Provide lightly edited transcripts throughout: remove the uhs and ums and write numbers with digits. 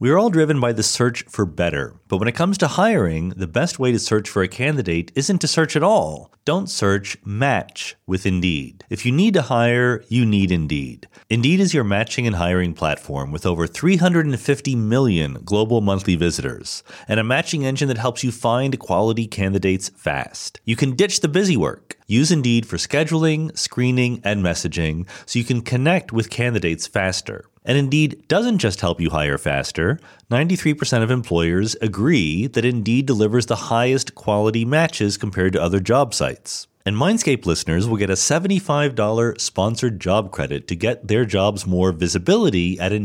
We are all driven by the search for better. But when it comes to hiring, the best way to search for a candidate isn't to search at all. Don't search, match with Indeed. If you need to hire, you need Indeed. Indeed is your matching and hiring platform with over 350 million global monthly visitors and a matching engine that helps you find quality candidates fast. You can ditch the busy work. Use Indeed for scheduling, screening, and messaging so you can connect with candidates faster. And Indeed doesn't just help you hire faster. 93% of employers agree that Indeed delivers the highest quality matches compared to other job sites. And Mindscape listeners will get a $75 sponsored job credit to get their jobs more visibility at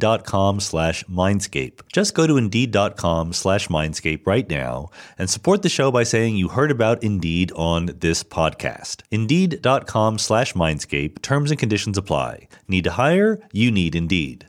Indeed.com/Mindscape. Just go to Indeed.com/Mindscape right now and support the show by saying you heard about Indeed on this podcast. Indeed.com/Mindscape. Terms and conditions apply. Need to hire? You need Indeed.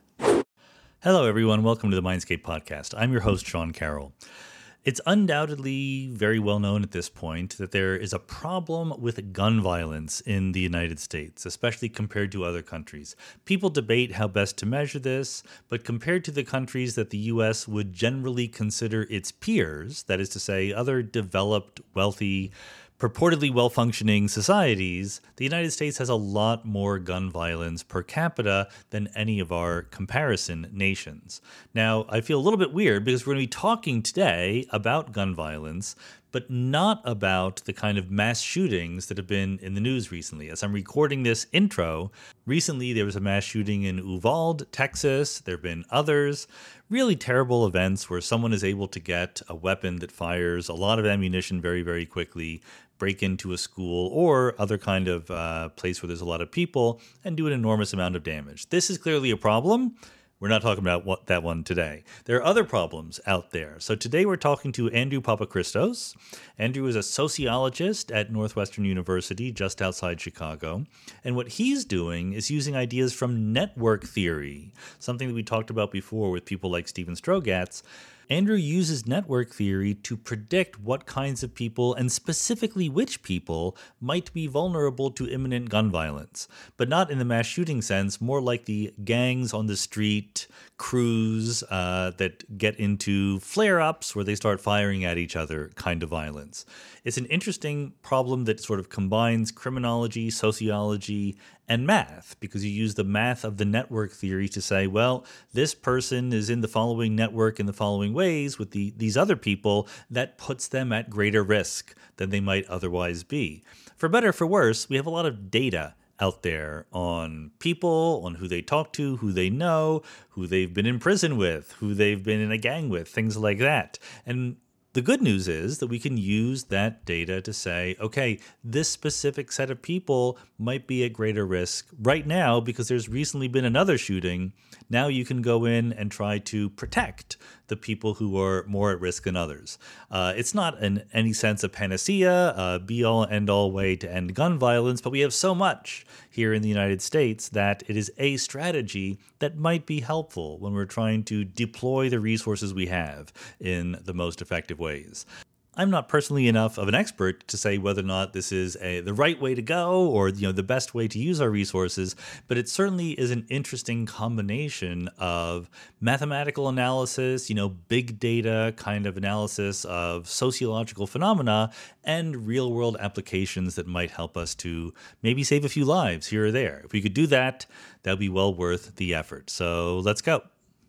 Hello, everyone. Welcome to the Mindscape podcast. I'm your host, Sean Carroll. It's undoubtedly very well known at this point that there is a problem with gun violence in the United States, especially compared to other countries. People debate how best to measure this, but compared to the countries that the U.S. would generally consider its peers, that is to say, other developed, wealthy, purportedly well-functioning societies, the United States has a lot more gun violence per capita than any of our comparison nations. Now, I feel a little bit weird because we're going to be talking today about gun violence, but not about the kind of mass shootings that have been in the news recently. As I'm recording this intro, recently there was a mass shooting in Uvalde, Texas. There have been others. Really terrible events where someone is able to get a weapon that fires a lot of ammunition very, very quickly, break into a school or other kind of place where there's a lot of people and do an enormous amount of damage. This is clearly a problem. We're not talking about that one today. There are other problems out there. So today we're talking to Andrew Papachristos. Andrew is a sociologist at Northwestern University just outside Chicago. And what he's doing is using ideas from network theory, something that we talked about before with people like Steven Strogatz. Andrew uses network theory to predict what kinds of people, and specifically which people, might be vulnerable to imminent gun violence. But not in the mass shooting sense, more like the gangs on the street, crews that get into flare-ups where they start firing at each other kind of violence. It's an interesting problem that sort of combines criminology, sociology, and math, because you use the math of the network theory to say, well, this person is in the following network in the following ways with these other people, that puts them at greater risk than they might otherwise be. For better or for worse, we have a lot of data out there on people, on who they talk to, who they know, who they've been in prison with, who they've been in a gang with, things like that. And the good news is that we can use that data to say, okay, this specific set of people might be at greater risk right now because there's recently been another shooting. Now you can go in and try to protect the people who are more at risk than others. It's not in any sense a panacea, a be-all, end-all way to end gun violence, but we have so much here in the United States that it is a strategy that might be helpful when we're trying to deploy the resources we have in the most effective ways. I'm not personally enough of an expert to say whether or not this is the right way to go or the best way to use our resources, but it certainly is an interesting combination of mathematical analysis, big data kind of analysis of sociological phenomena and real-world applications that might help us to maybe save a few lives here or there. If we could do that, that would be well worth the effort. So let's go.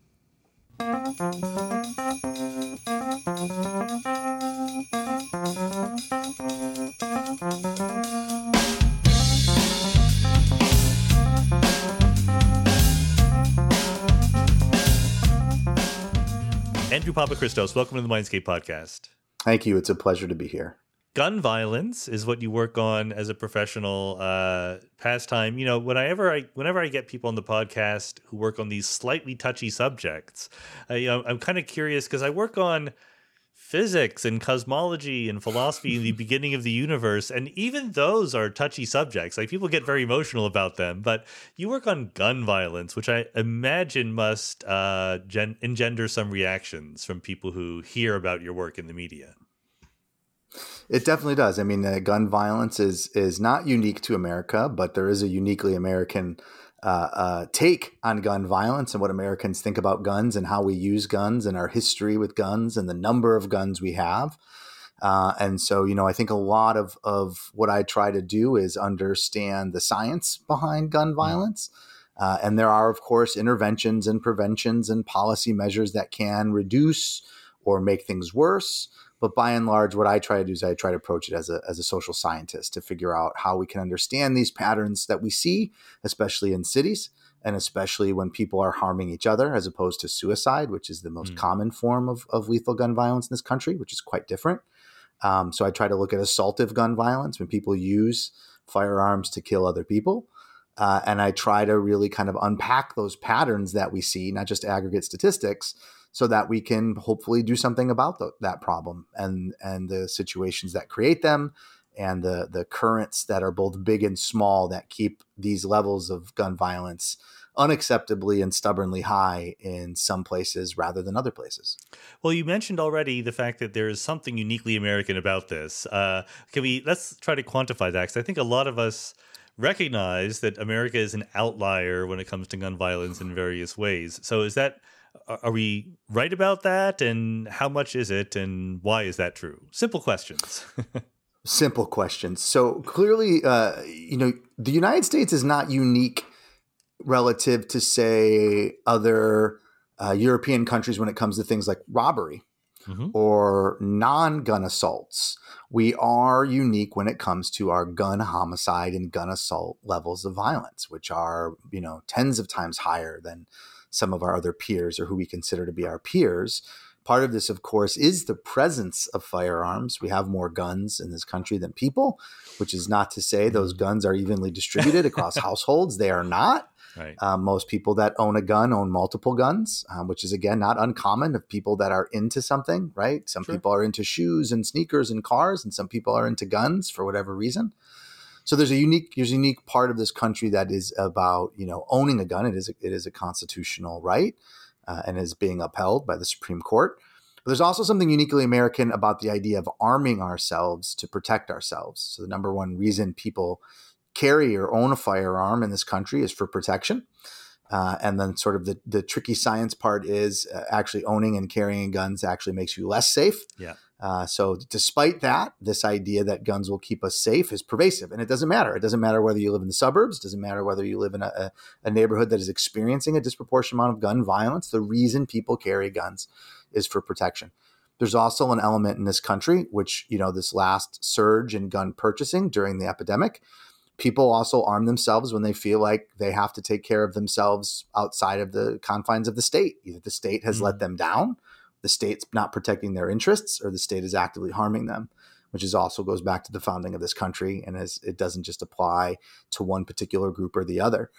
Andrew Papachristos, welcome to the Mindscape podcast. Thank you. It's a pleasure to be here. Gun violence is what you work on as a professional pastime. Whenever I get people on the podcast who work on these slightly touchy subjects, I'm kind of curious because I work on physics and cosmology and philosophy in the beginning of the universe, and even those are touchy subjects. Like, people get very emotional about them, but you work on gun violence, which I imagine must engender some reactions from people who hear about your work in the media. It definitely does. I mean, gun violence is not unique to America, but there is a uniquely American take on gun violence and what Americans think about guns and how we use guns and our history with guns and the number of guns we have. And so, I think a lot of what I try to do is understand the science behind gun violence. And there are, of course, interventions and preventions and policy measures that can reduce or make things worse. But by and large, what I try to do is I try to approach it as a social scientist to figure out how we can understand these patterns that we see, especially in cities, and especially when people are harming each other as opposed to suicide, which is the most common form of lethal gun violence in this country, which is quite different. So I try to look at assaultive gun violence when people use firearms to kill other people. And I try to really kind of unpack those patterns that we see, not just aggregate statistics, so that we can hopefully do something about that problem and the situations that create them and the currents that are both big and small that keep these levels of gun violence unacceptably and stubbornly high in some places rather than other places. Well, you mentioned already the fact that there is something uniquely American about this. Let's try to quantify that, because I think a lot of us recognize that America is an outlier when it comes to gun violence in various ways. So are we right about that? And how much is it? And why is that true? Simple questions. Simple questions. So clearly, the United States is not unique relative to, say, other European countries when it comes to things like robbery or non-gun assaults. We are unique when it comes to our gun homicide and gun assault levels of violence, which are, tens of times higher than some of our other peers or who we consider to be our peers. Part of this, of course, is the presence of firearms. We have more guns in this country than people, which is not to say those guns are evenly distributed across households. They are not. Right. Most people that own a gun own multiple guns, which is, again, not uncommon of people that are into something, right? Some people are into shoes and sneakers and cars, and some people are into guns for whatever reason. So there's a unique part of this country that is about, owning a gun. It is a constitutional right and is being upheld by the Supreme Court. But there's also something uniquely American about the idea of arming ourselves to protect ourselves. So the number one reason people carry or own a firearm in this country is for protection. And then sort of the tricky science part is actually owning and carrying guns actually makes you less safe. Yeah. So despite that, this idea that guns will keep us safe is pervasive. And it doesn't matter. It doesn't matter whether you live in the suburbs. It doesn't matter whether you live in a neighborhood that is experiencing a disproportionate amount of gun violence. The reason people carry guns is for protection. There's also an element in this country, which, this last surge in gun purchasing during the epidemic, people also arm themselves when they feel like they have to take care of themselves outside of the confines of the state. Either the state has let them down, the state's not protecting their interests, or the state is actively harming them, which is also goes back to the founding of this country. And it doesn't just apply to one particular group or the other.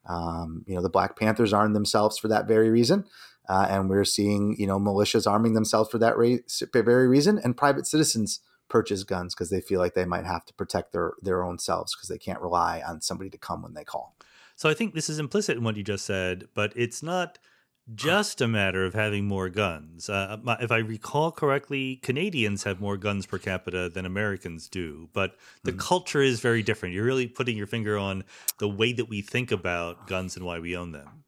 The Black Panthers armed themselves for that very reason. And we're seeing, militias arming themselves for that very reason. And private citizens purchase guns because they feel like they might have to protect their own selves because they can't rely on somebody to come when they call. So I think this is implicit in what you just said, but it's not just a matter of having more guns. If I recall correctly, Canadians have more guns per capita than Americans do, but the culture is very different. You're really putting your finger on the way that we think about guns and why we own them.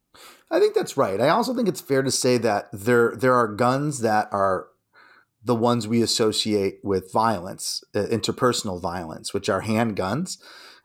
I think that's right. I also think it's fair to say that there are guns that are the ones we associate with violence, interpersonal violence, which are handguns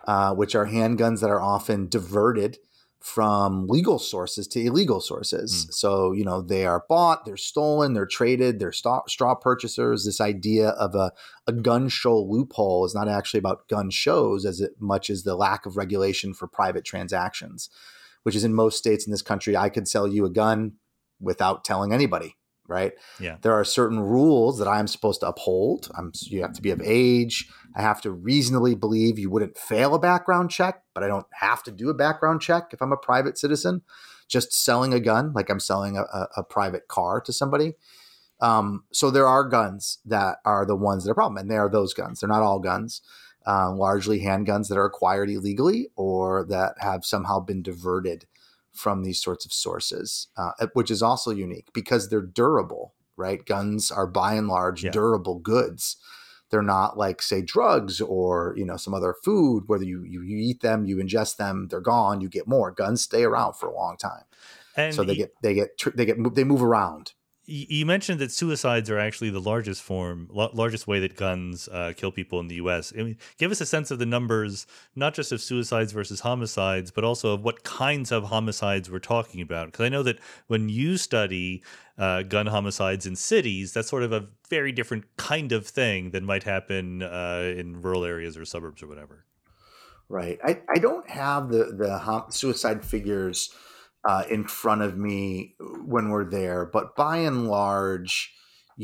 that are often diverted from legal sources to illegal sources. So, they are bought, they're stolen, they're traded, they're straw purchasers. This idea of a gun show loophole is not actually about gun shows as much as the lack of regulation for private transactions, which is in most states in this country. I could sell you a gun without telling anybody. Right. Yeah. There are certain rules that I'm supposed to uphold. You have to be of age. I have to reasonably believe you wouldn't fail a background check, but I don't have to do a background check if I'm a private citizen. Just selling a gun, like I'm selling a private car to somebody. So there are guns that are the ones that are a problem, and they are those guns. They're not all guns. Largely handguns that are acquired illegally or that have somehow been diverted from these sorts of sources, which is also unique because they're durable, right? Guns are by and large durable goods. They're not like, say, drugs or, some other food, whether you eat them, you ingest them, they're gone, you get more. Guns stay around for a long time. And So they move around. you mentioned that suicides are actually the largest way that guns kill people in the U.S. I mean, give us a sense of the numbers, not just of suicides versus homicides, but also of what kinds of homicides we're talking about. Because I know that when you study gun homicides in cities, that's sort of a very different kind of thing than might happen in rural areas or suburbs or whatever. Right. I don't have the suicide figures in front of me when we're there, but by and large,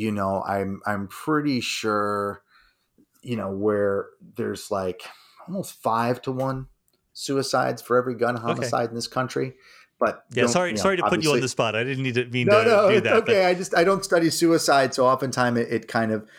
I'm pretty sure, where there's like almost 5-to-1 suicides for every gun homicide in this country. But yeah, sorry to put you on the spot. I didn't mean to do that. Okay. But I don't study suicide, so oftentimes it kind of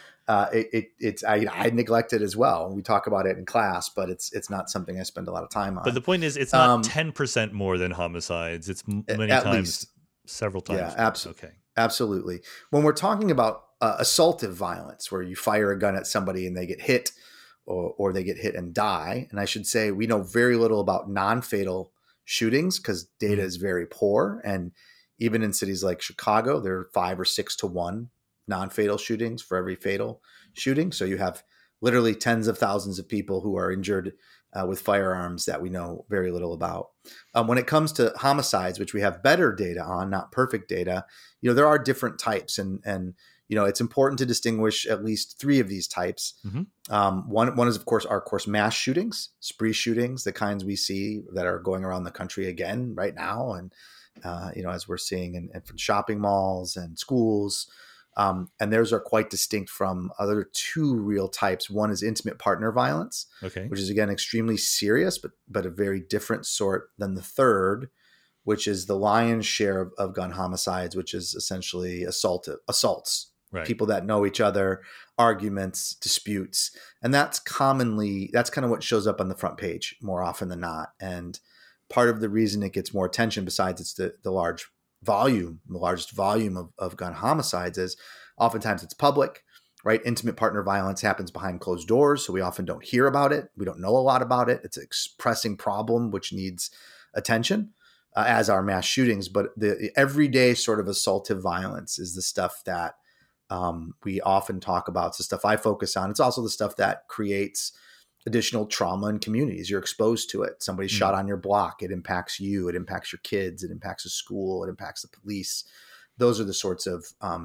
I neglect it as well. We talk about it in class, but it's not something I spend a lot of time on. But the point is, it's not 10% more than homicides. It's many times, several times. Yeah, absolutely. Okay. Absolutely. When we're talking about assaultive violence, where you fire a gun at somebody and they get hit, or they get hit and die, and I should say we know very little about non-fatal shootings because data is very poor, and even in cities like Chicago, there are 5 or 6-to-1 non-fatal shootings for every fatal shooting. So you have literally tens of thousands of people who are injured with firearms that we know very little about. When it comes to homicides, which we have better data on, not perfect data, there are different types, and it's important to distinguish at least 3 of these types. Mm-hmm. One is, of course, mass shootings, spree shootings, the kinds we see that are going around the country again right now, and as we're seeing in shopping malls and schools. And theirs are quite distinct from other 2 real types. One is intimate partner violence, which is, again, extremely serious, but a very different sort than the third, which is the lion's share of gun homicides, which is essentially assaults, right. People that know each other, arguments, disputes. And that's kind of what shows up on the front page more often than not. And part of the reason it gets more attention, besides it's the largest volume of gun homicides, is oftentimes it's public, right? Intimate partner violence happens behind closed doors, so we often don't hear about it. We don't know a lot about it. It's a pressing problem which needs attention, as are mass shootings. But the everyday sort of assaultive violence is the stuff that we often talk about. It's the stuff I focus on. It's also the stuff that creates additional trauma in communities. You're exposed to it. Somebody's shot on your block. It impacts you. It impacts your kids. It impacts the school. It impacts the police. Those are the sorts of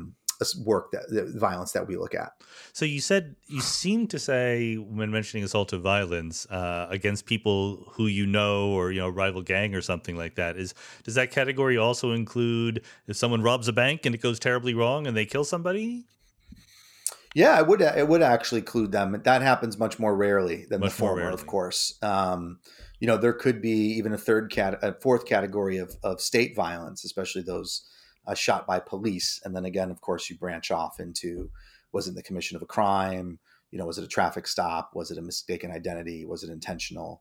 the violence that we look at. So you seem to say, when mentioning assaultive violence against people who or rival gang or something like that, does that category also include if someone robs a bank and it goes terribly wrong and they kill somebody? Yeah, it would actually include them. That happens much more rarely than the former, of course. There could be even a fourth category of state violence, especially those shot by police. And then again, of course, you branch off into, was it the commission of a crime? Was it a traffic stop? Was it a mistaken identity? Was it intentional?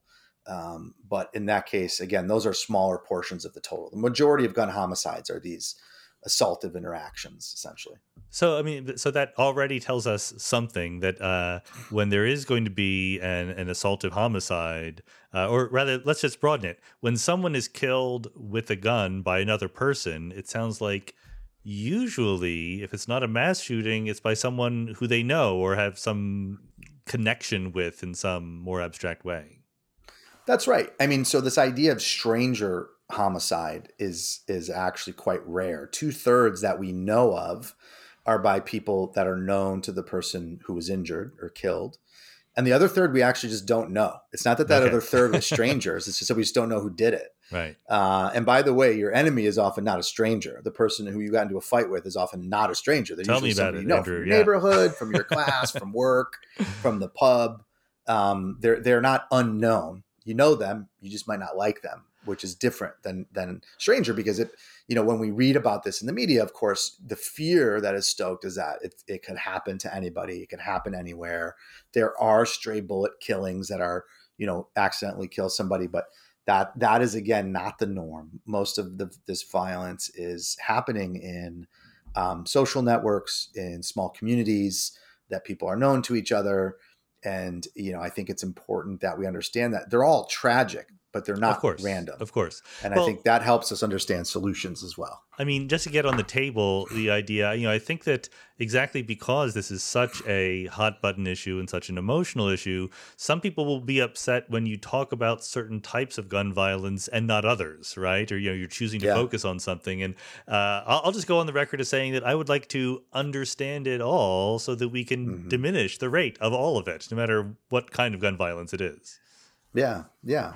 But in that case, again, those are smaller portions of the total. The majority of gun homicides are these assaultive interactions, essentially. So, so that already tells us something, that when there is going to be an assaultive homicide, or rather, let's just broaden it. When someone is killed with a gun by another person, it sounds like usually, if it's not a mass shooting, it's by someone who they know or have some connection with in some more abstract way. That's right. So this idea of stranger homicide is actually quite rare. 2/3 that we know of are by people that are known to the person who was injured or killed. And the other third, we actually just don't know. It's not that other third was strangers. It's just that we just don't know who did it. Right. And by the way, your enemy is often not a stranger. The person who you got into a fight with is often not a stranger. They're usually somebody you know, Andrew, from your neighborhood, from your class, from work, from the pub. They're not unknown. You know them. You just might not like them, which is different than stranger, because when we read about this in the media, of course, the fear that is stoked is that it could happen to anybody. It can happen anywhere. There are stray bullet killings that are, accidentally kill somebody, but that is, again, not the norm. Most of this violence is happening in social networks, in small communities that people are known to each other. And, I think it's important that we understand that they're all tragic, but they're not random. Of course. And I think that helps us understand solutions as well. I mean, just to get on the table, the idea, I think that exactly because this is such a hot button issue and such an emotional issue, some people will be upset when you talk about certain types of gun violence and not others, right? Or, you're choosing to focus on something. And I'll just go on the record as saying that I would like to understand it all so that we can diminish the rate of all of it, no matter what kind of gun violence it is. Yeah.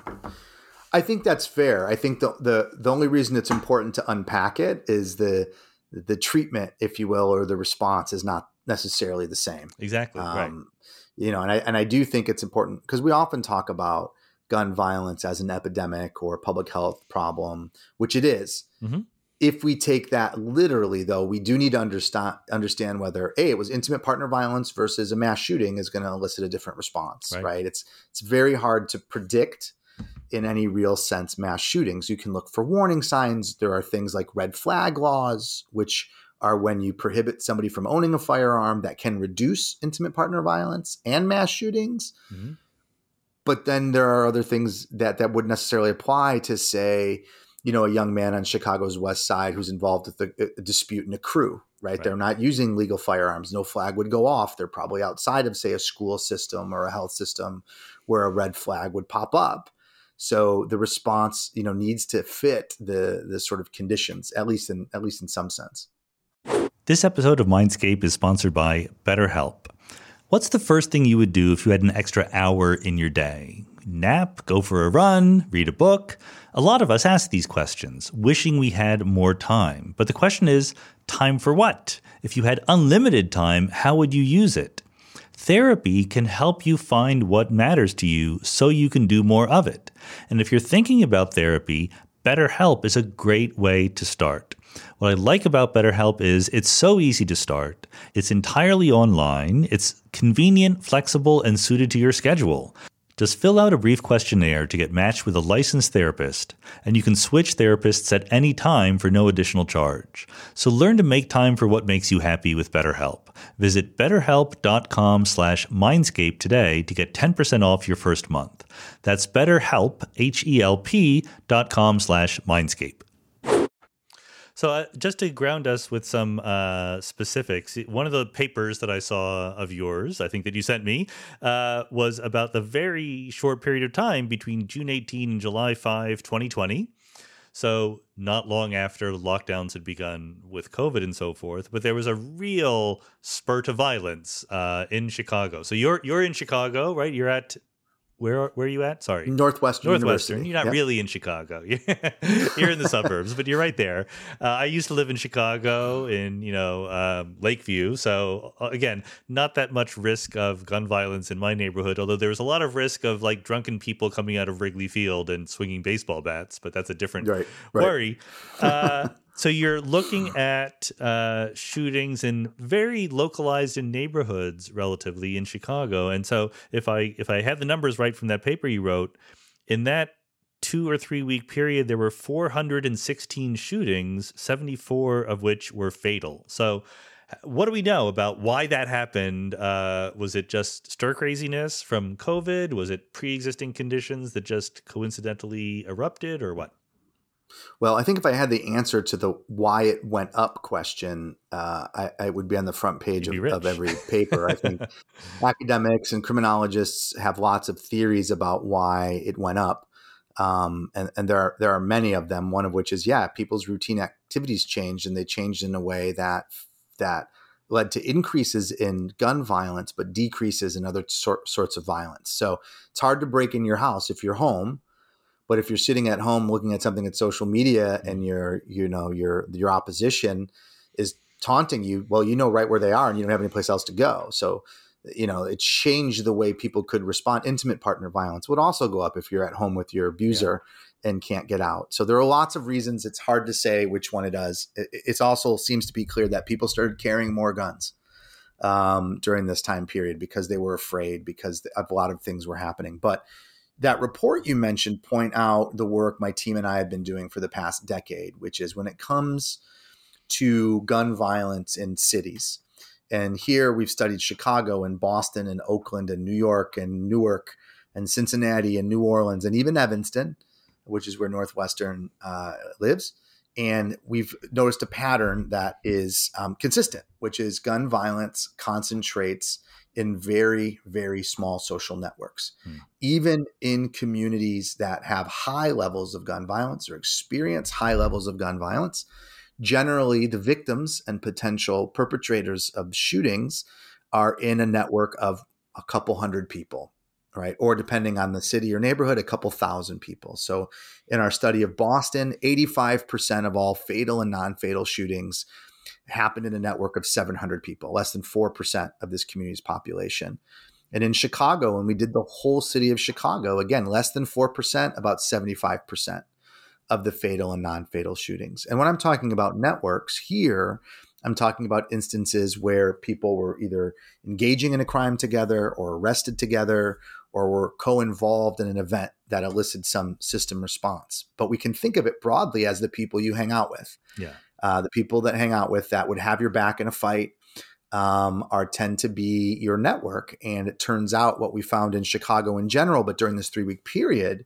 I think that's fair. I think the only reason it's important to unpack it is the treatment, if you will, or the response is not necessarily the same. Exactly. Right. And I do think it's important because we often talk about gun violence as an epidemic or public health problem, which it is. Mm-hmm. If we take that literally, though, we do need to understand whether it was intimate partner violence versus a mass shooting is going to elicit a different response, right? It's very hard to predict in any real sense mass shootings. You can look for warning signs. There are things like red flag laws, which are when you prohibit somebody from owning a firearm that can reduce intimate partner violence and mass shootings. Mm-hmm. But then there are other things that wouldn't necessarily apply to, say, a young man on Chicago's West Side who's involved with a dispute in a crew, right? They're not using legal firearms. No flag would go off. They're probably outside of, say, a school system or a health system where a red flag would pop up. So the response, needs to fit the sort of conditions, at least in some sense. This episode of Mindscape is sponsored by BetterHelp. What's the first thing you would do if you had an extra hour in your day? Nap, go for a run, read a book? A lot of us ask these questions, wishing we had more time. But the question is, time for what? If you had unlimited time, how would you use it? Therapy can help you find what matters to you so you can do more of it. And if you're thinking about therapy, BetterHelp is a great way to start. What I like about BetterHelp is it's so easy to start. It's entirely online. It's convenient, flexible, and suited to your schedule. Just fill out a brief questionnaire to get matched with a licensed therapist, and you can switch therapists at any time for no additional charge. So learn to make time for what makes you happy with BetterHelp. Visit betterhelp.com/mindscape today to get 10% off your first month. That's BetterHelp, HELP.com/mindscape. So just to ground us with some specifics, one of the papers that I saw of yours, I think that you sent me, was about the very short period of time between June 18 and July 5, 2020. So not long after lockdowns had begun with COVID and so forth, but there was a real spurt of violence in Chicago. So you're in Chicago, right? You're at... Where are you at? Sorry. Northwestern University. You're not really in Chicago. You're in the suburbs, but you're right there. I used to live in Chicago in, Lakeview. So again, not that much risk of gun violence in my neighborhood, although there was a lot of risk of like drunken people coming out of Wrigley Field and swinging baseball bats, but that's a different worry. So you're looking at shootings in very localized in neighborhoods relatively in Chicago. And so if I have the numbers right from that paper you wrote, in that 2 or 3 week period, there were 416 shootings, 74 of which were fatal. So what do we know about why that happened? Was it just stir craziness from COVID? Was it pre-existing conditions that just coincidentally erupted, or what? Well, I think if I had the answer to the why it went up question, I would be on the front page of every paper. I think academics and criminologists have lots of theories about why it went up. And there are many of them, one of which is, people's routine activities changed, and they changed in a way that led to increases in gun violence, but decreases in other sorts of violence. So it's hard to break in your house if you're home. But if you're sitting at home looking at something at social media and your opposition is taunting you, well, right where they are and you don't have any place else to go. So, it changed the way people could respond. Intimate partner violence would also go up if you're at home with your abuser and can't get out. So there are lots of reasons. It's hard to say which one it does. It also seems to be clear that people started carrying more guns during this time period because they were afraid, because a lot of things were happening. But that report you mentioned point out the work my team and I have been doing for the past decade, which is when it comes to gun violence in cities, And here we've studied Chicago and Boston and Oakland and New York and Newark and Cincinnati and New Orleans and even Evanston, which is where Northwestern lives. And we've noticed a pattern that is consistent, which is gun violence concentrates in very, very small social networks. Even in communities that have high levels of gun violence or experience high levels of gun violence, generally the victims and potential perpetrators of shootings are in a network of a couple hundred people, right? Or depending on the city or neighborhood, a couple thousand people. So in our study of Boston, 85% of all fatal and non-fatal shootings happened in a network of 700 people, less than 4% of this community's population. And in Chicago, when we did the whole city of Chicago, again, less than 4%, about 75% of the fatal and non-fatal shootings. And when I'm talking about networks here, I'm talking about instances where people were either engaging in a crime together or arrested together or were co-involved in an event that elicited some system response. But we can think of it broadly as the people you hang out with. Yeah. The people that hang out with that would have your back in a fight tend to be your network. And it turns out what we found in Chicago in general, but during this 3-week period,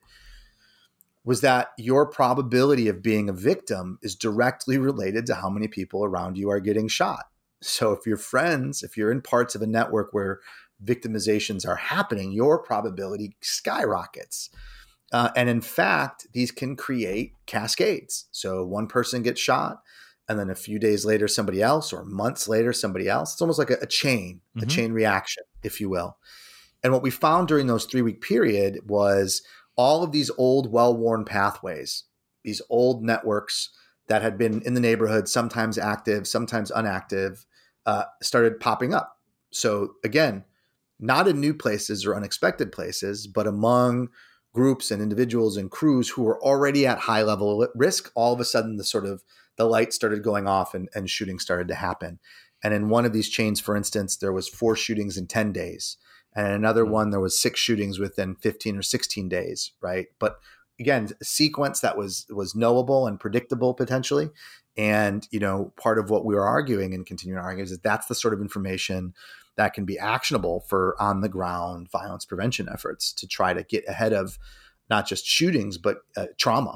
was that your probability of being a victim is directly related to how many people around you are getting shot. So if you're friends, if you're in parts of a network where victimizations are happening, your probability skyrockets. And in fact, these can create cascades. So one person gets shot, and then a few days later, somebody else, or months later, somebody else. It's almost like a chain reaction, if you will. And what we found during those 3-week period was all of these old, well-worn pathways, these old networks that had been in the neighborhood, sometimes active, sometimes inactive, started popping up. So again, not in new places or unexpected places, but among groups and individuals and crews who were already at high level risk. All of a sudden, the light started going off and shooting started to happen. And in one of these chains, for instance, there was 4 shootings in 10 days. And in another one, there was 6 shootings within 15 or 16 days, right? But again, a sequence that was knowable and predictable potentially. And, part of what we were arguing and continuing to argue is that that's the sort of information that can be actionable for on the ground violence prevention efforts to try to get ahead of not just shootings, but trauma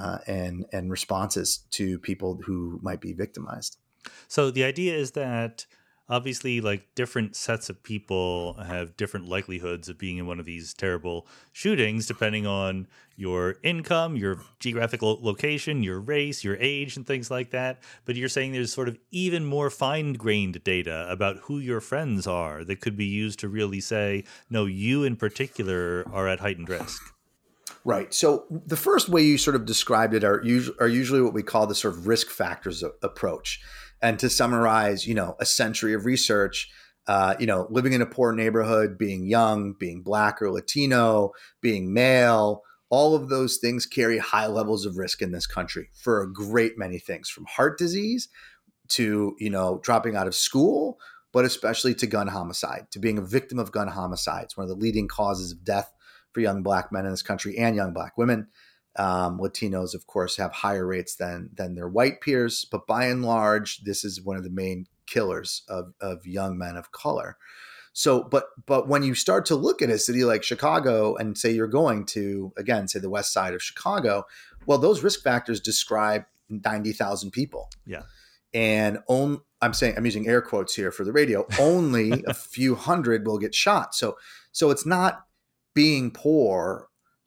and responses to people who might be victimized. So the idea is that obviously, like, different sets of people have different likelihoods of being in one of these terrible shootings, depending on your income, your geographical location, your race, your age, and things like that. But you're saying there's sort of even more fine-grained data about who your friends are that could be used to really say, no, you in particular are at heightened risk. Right. So the first way you sort of described it are usually what we call the sort of risk factors approach. And to summarize, a century of research, living in a poor neighborhood, being young, being Black or Latino, being male, all of those things carry high levels of risk in this country for a great many things, from heart disease to, dropping out of school, but especially to gun homicide, to being a victim of gun homicide. It's one of the leading causes of death for young Black men in this country and young Black women. Latinos, of course, have higher rates than their white peers, but by and large, this is one of the main killers of young men of color. So, but when you start to look at a city like Chicago and say you're going to, again, say the west side of Chicago, well, those risk factors describe 90,000 people. Yeah. And I'm using air quotes here for the radio, only a few hundred will get shot. So it's not being poor,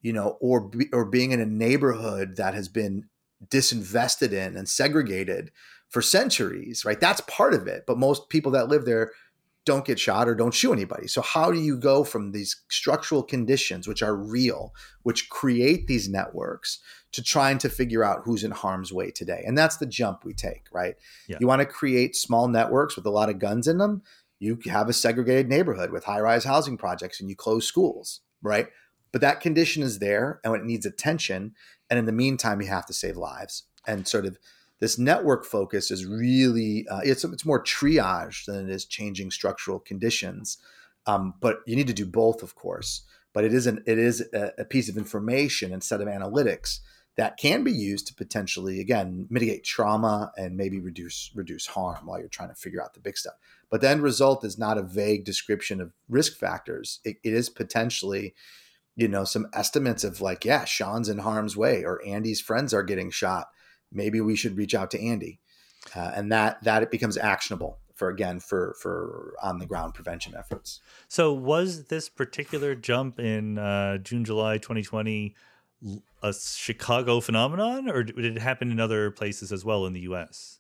or being in a neighborhood that has been disinvested in and segregated for centuries, right? That's part of it. But most people that live there don't get shot or don't shoot anybody. So how do you go from these structural conditions, which are real, which create these networks, to trying to figure out who's in harm's way today? And that's the jump we take, right? Yeah. You want to create small networks with a lot of guns in them. You have a segregated neighborhood with high-rise housing projects and you close schools, right? But that condition is there and it needs attention. And in the meantime, you have to save lives. And sort of this network focus is really, it's more triage than it is changing structural conditions. But you need to do both, of course. But it is a piece of information and set of analytics that can be used to potentially, again, mitigate trauma and maybe reduce harm while you're trying to figure out the big stuff. But the end result is not a vague description of risk factors. It is potentially, some estimates of like, yeah, Sean's in harm's way, or Andy's friends are getting shot. Maybe we should reach out to Andy, and that it becomes actionable for on the ground prevention efforts. So was this particular jump in June, July 2020 a Chicago phenomenon, or did it happen in other places as well in the U.S.?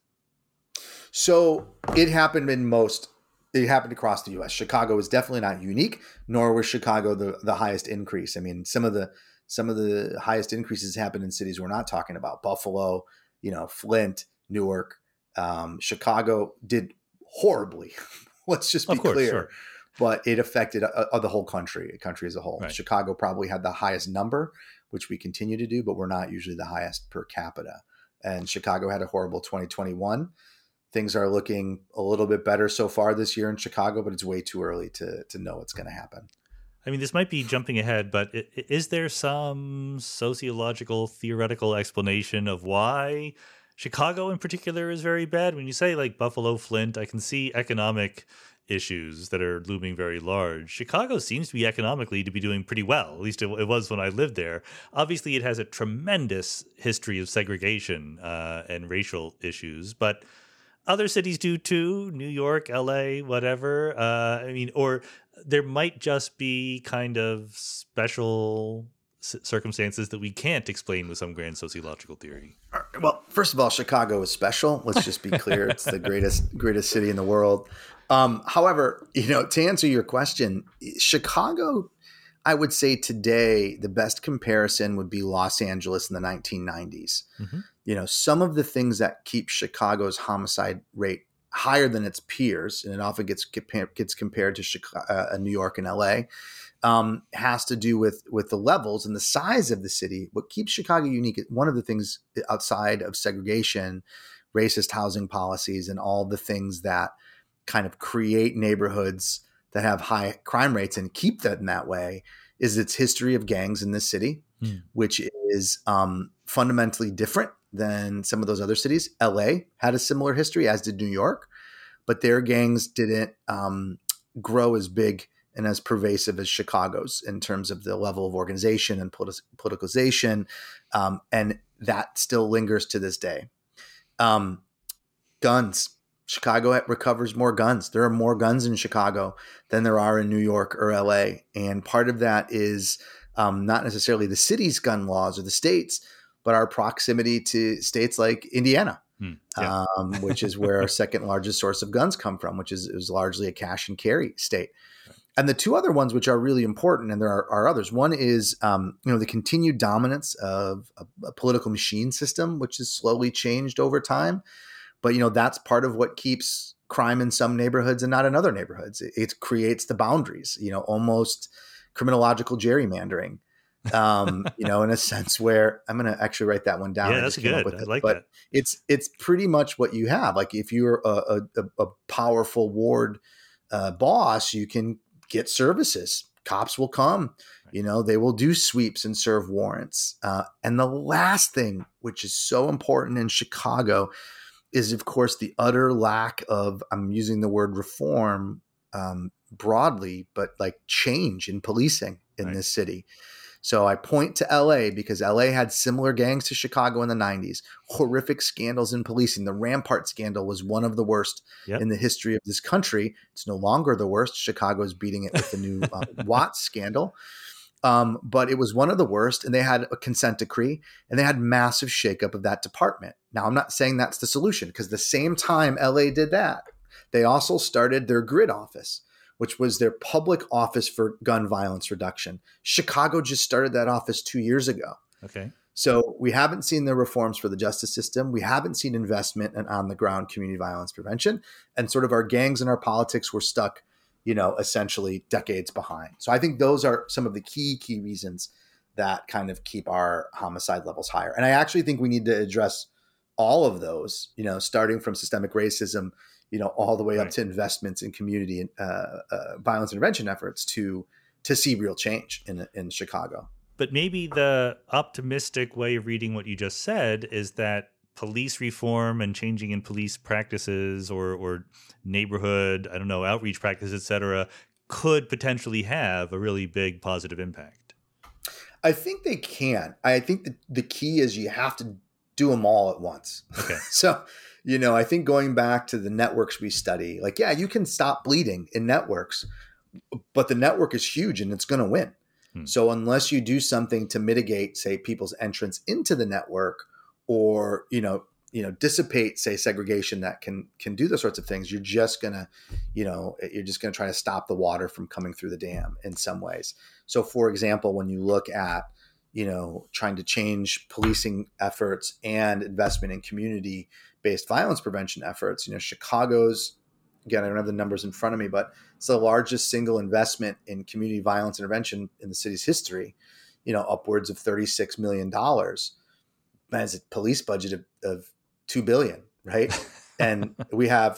So it happened it happened across the U.S. Chicago is definitely not unique, nor was Chicago the highest increase. I mean, some of the highest increases happened in cities we're not talking about. Buffalo, Flint, Newark. Chicago did horribly. Let's just be clear. Sure. But it affected the whole country as a whole. Right. Chicago probably had the highest number, which we continue to do, but we're not usually the highest per capita. And Chicago had a horrible 2021. Things are looking a little bit better so far this year in Chicago, but it's way too early to know what's going to happen. I mean, this might be jumping ahead, but is there some sociological, theoretical explanation of why Chicago in particular is very bad? When you say like Buffalo, Flint, I can see economic issues that are looming very large. Chicago seems to be economically to be doing pretty well. At least it was when I lived there. Obviously, it has a tremendous history of segregation and racial issues, but other cities do too. New York, LA, whatever. Or there might just be kind of special circumstances that we can't explain with some grand sociological theory. Well, first of all, Chicago is special. Let's just be clear. It's the greatest city in the world. However, to answer your question, Chicago, I would say today, the best comparison would be Los Angeles in the 1990s. Mm-hmm. Some of the things that keep Chicago's homicide rate higher than its peers, and it often gets compared to Chicago, New York and LA, has to do with the levels and the size of the city. What keeps Chicago unique, one of the things outside of segregation, racist housing policies, and all the things that kind of create neighborhoods that have high crime rates and keep them that way, is its history of gangs in this city, which is fundamentally different than some of those other cities. LA had a similar history, as did New York, but their gangs didn't grow as big and as pervasive as Chicago's in terms of the level of organization and politicalization. And that still lingers to this day. Guns. Chicago recovers more guns. There are more guns in Chicago than there are in New York or LA. And part of that is not necessarily the city's gun laws or the states, but our proximity to states like Indiana, which is where our second largest source of guns come from, which is largely a cash and carry state. Right. And the two other ones, which are really important, and there are others. One is, the continued dominance of a political machine system, which has slowly changed over time. But, that's part of what keeps crime in some neighborhoods and not in other neighborhoods. It creates the boundaries, almost criminological gerrymandering, in a sense where I'm going to actually write that one down. Yeah, that's good. I like that. It's pretty much what you have. Like if you're a powerful ward boss, you can get services. Cops will come, right. They will do sweeps and serve warrants. And the last thing, which is so important in Chicago, is, of course, the utter lack of, I'm using the word reform broadly, but like change in policing in right. this city. So I point to LA because LA had similar gangs to Chicago in the 90s, horrific scandals in policing. The Rampart scandal was one of the worst in the history of this country. It's no longer the worst. Chicago is beating it with the new Watts scandal. But it was one of the worst, and they had a consent decree, and they had massive shakeup of that department. Now, I'm not saying that's the solution, because the same time LA did that, they also started their GRID office, which was their public office for gun violence reduction. Chicago just started that office 2 years ago. Okay. So we haven't seen the reforms for the justice system. We haven't seen investment in on-the-ground community violence prevention. And sort of our gangs and our politics were stuck, essentially decades behind. So I think those are some of the key reasons that kind of keep our homicide levels higher. And I actually think we need to address all of those, starting from systemic racism, all the way up to investments in community and violence intervention efforts to see real change in Chicago. But maybe the optimistic way of reading what you just said is that police reform and changing in police practices or neighborhood, I don't know, outreach practices, et cetera, could potentially have a really big positive impact. I think they can. I think the key is you have to do them all at once. Okay. So, I think going back to the networks we study, like, yeah, you can stop bleeding in networks, but the network is huge and it's going to win. So unless you do something to mitigate, say, people's entrance into the network or, dissipate, say, segregation that can do those sorts of things, you're just going to try to stop the water from coming through the dam in some ways. So, for example, when you look at, trying to change policing efforts and investment in community-based violence prevention efforts, Chicago's, again, I don't have the numbers in front of me, but it's the largest single investment in community violence intervention in the city's history, upwards of $36 million. Has a police budget of $2 billion, right? And we have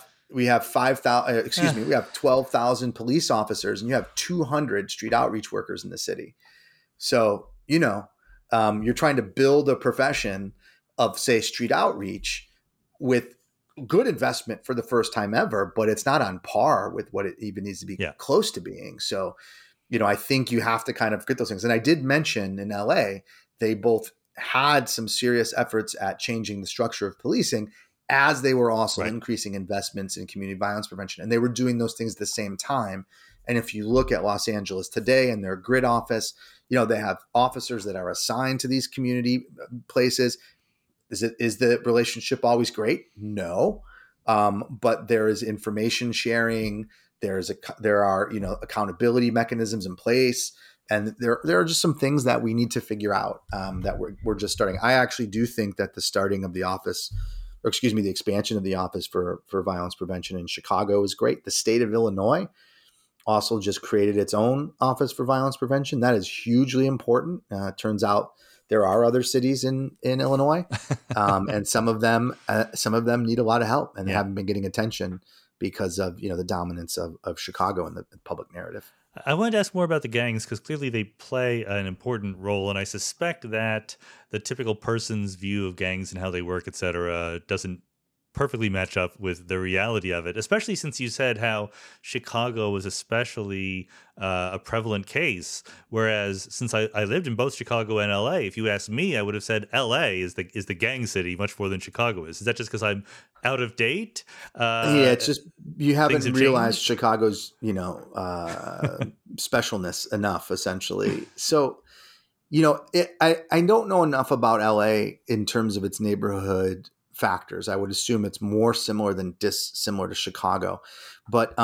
12,000 police officers, and you have 200 street outreach workers in the city. So, you're trying to build a profession of, say, street outreach with good investment for the first time ever, but it's not on par with what it even needs to be close to being. So, I think you have to kind of get those things. And I did mention in LA, they both had some serious efforts at changing the structure of policing as they were also increasing investments in community violence prevention. And they were doing those things at the same time. And if you look at Los Angeles today and their grid office, they have officers that are assigned to these community places. Is the relationship always great? No. But there is information sharing. There are accountability mechanisms in place. And there are just some things that we need to figure out that we're just starting. I actually do think that the starting of the expansion of the Office for Violence Prevention in Chicago is great. The state of Illinois also just created its own Office for Violence Prevention. That is hugely important. Turns out there are other cities in Illinois, and some of them need a lot of help, and they haven't been getting attention because of the dominance of Chicago in the public narrative. I wanted to ask more about the gangs because clearly they play an important role, and I suspect that the typical person's view of gangs and how they work, et cetera, doesn't perfectly match up with the reality of it, especially since you said how Chicago was especially a prevalent case, whereas since I lived in both Chicago and LA, if you asked me, I would have said LA is the gang city much more than Chicago is. Is that just because I'm out of date? It's just you haven't realized Chicago's specialness enough, essentially. So I don't know enough about LA in terms of its neighborhood factors. I would assume it's more similar than dissimilar to Chicago. But,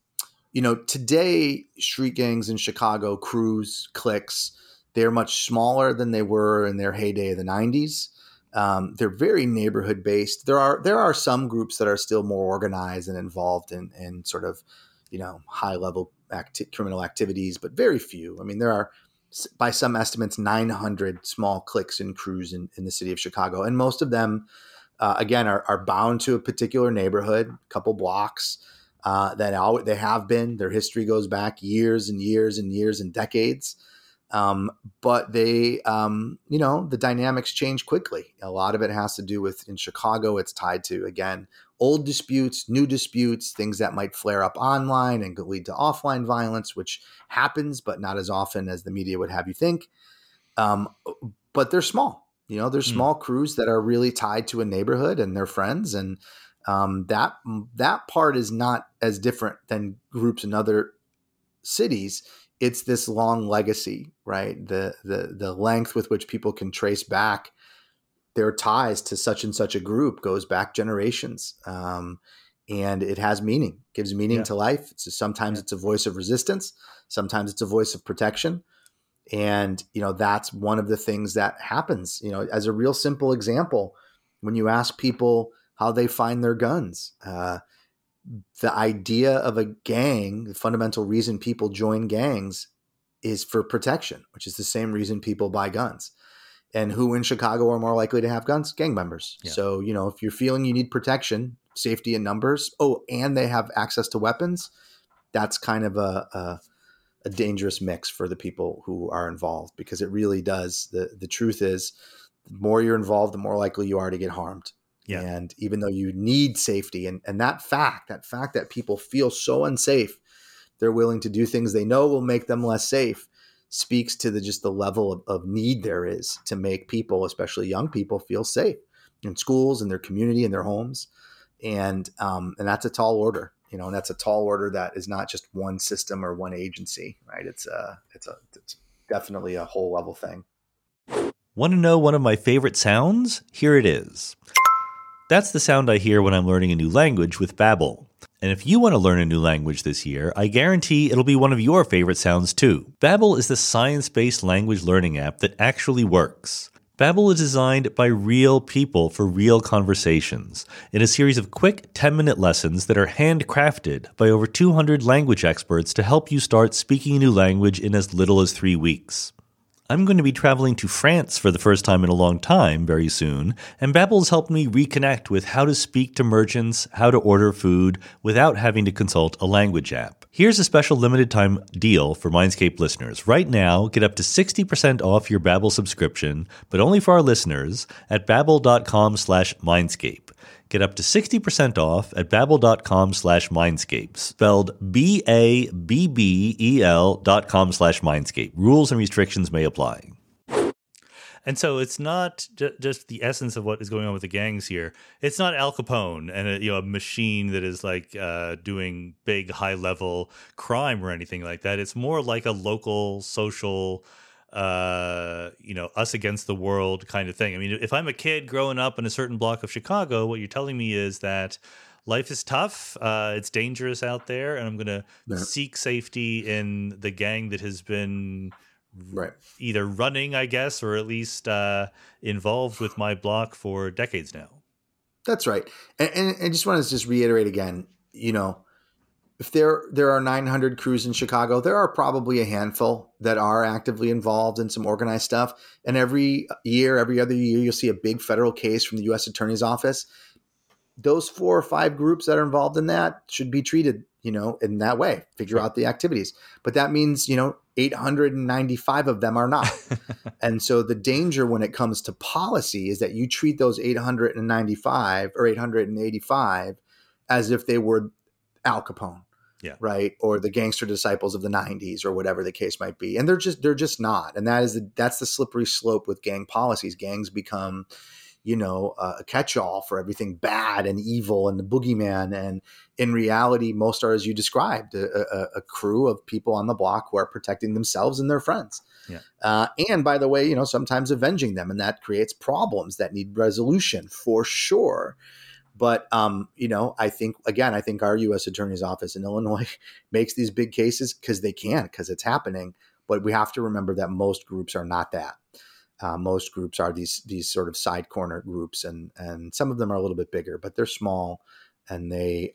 today street gangs in Chicago, crews, cliques, they're much smaller than they were in their heyday of the 90s. They're very neighborhood based. There are some groups that are still more organized and involved in sort of, high level criminal activities, but very few. I mean, there are, by some estimates, 900 small cliques and crews in the city of Chicago. And most of them, again, are bound to a particular neighborhood, a couple blocks that they have been. Their history goes back years and years and years and decades. But they, the dynamics change quickly. A lot of it has to do with, in Chicago, it's tied to, again, old disputes, new disputes, things that might flare up online and could lead to offline violence, which happens, but not as often as the media would have you think. But they're small. There's small crews that are really tied to a neighborhood and their friends. And that part is not as different than groups in other cities. It's this long legacy, right? The length with which people can trace back their ties to such and such a group goes back generations. And it has meaning, gives meaning to life. Sometimes it's a voice of resistance. Sometimes it's a voice of protection. And, that's one of the things that happens, as a real simple example, when you ask people how they find their guns, the idea of a gang, the fundamental reason people join gangs is for protection, which is the same reason people buy guns. And who in Chicago are more likely to have guns? Gang members. Yeah. So, if you're feeling you need protection, safety in numbers, and they have access to weapons, that's kind of a dangerous mix for the people who are involved, because it really does. The truth is, the more you're involved, the more likely you are to get harmed. Yeah. And even though you need safety, and that fact that people feel so unsafe, they're willing to do things they know will make them less safe, speaks to just the level of need there is to make people, especially young people, feel safe in schools, in their community, in their homes. And that's a tall order, and that's a tall order that is not just one system or one agency, right? It's definitely a whole level thing. Want to know one of my favorite sounds? Here it is. That's the sound I hear when I'm learning a new language with Babbel. And if you want to learn a new language this year, I guarantee it'll be one of your favorite sounds too. Babbel is the science-based language learning app that actually works. Babbel is designed by real people for real conversations in a series of quick 10-minute lessons that are handcrafted by over 200 language experts to help you start speaking a new language in as little as 3 weeks. I'm going to be traveling to France for the first time in a long time very soon, and Babbel's helped me reconnect with how to speak to merchants, how to order food without having to consult a language app. Here's a special limited time deal for Mindscape listeners. Right now, get up to 60% off your Babbel subscription, but only for our listeners at babbel.com/Mindscape. Get up to 60% off at babbel.com/Mindscape, spelled BABBEL.com/Mindscape. Rules and restrictions may apply. And so it's not just the essence of what is going on with the gangs here. It's not Al Capone and a machine that is like doing big high level crime or anything like that. It's more like a local social us against the world kind of thing. I mean, if I'm a kid growing up in a certain block of Chicago, what you're telling me is that life is tough, it's dangerous out there, and I'm going to seek safety in the gang that has been either running, I guess, or at least involved with my block for decades now. That's right. And I just want to just reiterate again, if there are 900 crews in Chicago, there are probably a handful that are actively involved in some organized stuff. And every other year, you'll see a big federal case from the U.S. Attorney's Office. Those 4 or 5 groups that are involved in that should be treated, in that way, figure out the activities. But that means, 895 of them are not. And so the danger when it comes to policy is that you treat those 895 or 885 as if they were Al Capone. Yeah. Right. Or the gangster disciples of the 90s or whatever the case might be. And they're just not. And that's the slippery slope with gang policies. Gangs become, a catch-all for everything bad and evil and the boogeyman. And in reality, most are, as you described, a crew of people on the block who are protecting themselves and their friends. Yeah. And by the way, sometimes avenging them. And that creates problems that need resolution for sure. But, I think our U.S. Attorney's Office in Illinois makes these big cases because it's happening. But we have to remember that most groups are not that. Most groups are these sort of side corner groups, and some of them are a little bit bigger, but they're small, and the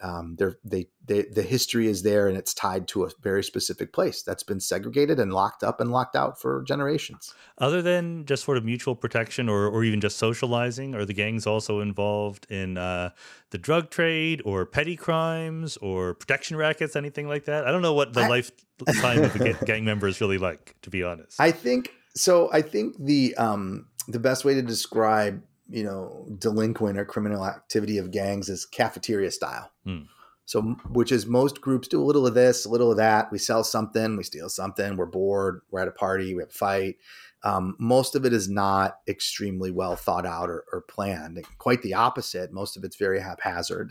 history is there, and it's tied to a very specific place that's been segregated and locked up and locked out for generations. Other than just sort of mutual protection or even just socializing, are the gangs also involved in the drug trade or petty crimes or protection rackets, anything like that? I don't know what the lifetime of a gang member is really like, to be honest. I think the best way to describe, delinquent or criminal activity of gangs is cafeteria style. So, which is most groups do a little of this, a little of that. We sell something, we steal something, we're bored, we're at a party, we have a fight. Most of it is not extremely well thought out or planned. Quite the opposite. Most of it's very haphazard.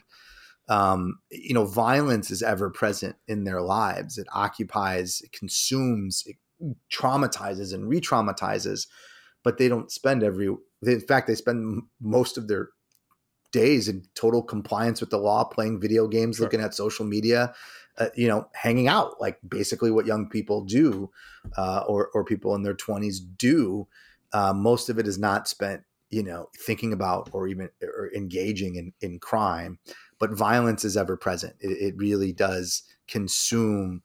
Violence is ever present in their lives. It occupies, it consumes, it traumatizes and re-traumatizes, but they don't spend in fact, they spend most of their days in total compliance with the law, playing video games, looking at social media, hanging out, like basically what young people do, or people in their 20s do. Most of it is not spent, thinking about or engaging in crime, but violence is ever present. It really does consume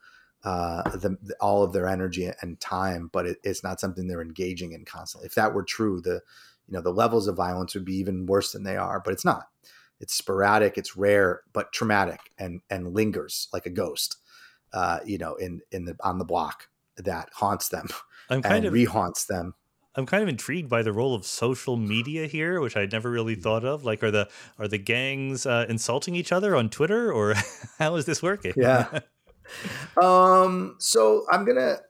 all of their energy and time, but it's not something they're engaging in constantly. If that were true, the levels of violence would be even worse than they are, but it's not. It's sporadic, it's rare, but traumatic and lingers like a ghost. on the block that haunts them I'm kind and of rehaunts them. I'm kind of intrigued by the role of social media here, which I'd never really thought of. Like, are the gangs insulting each other on Twitter, or how is this working? Yeah. So I'm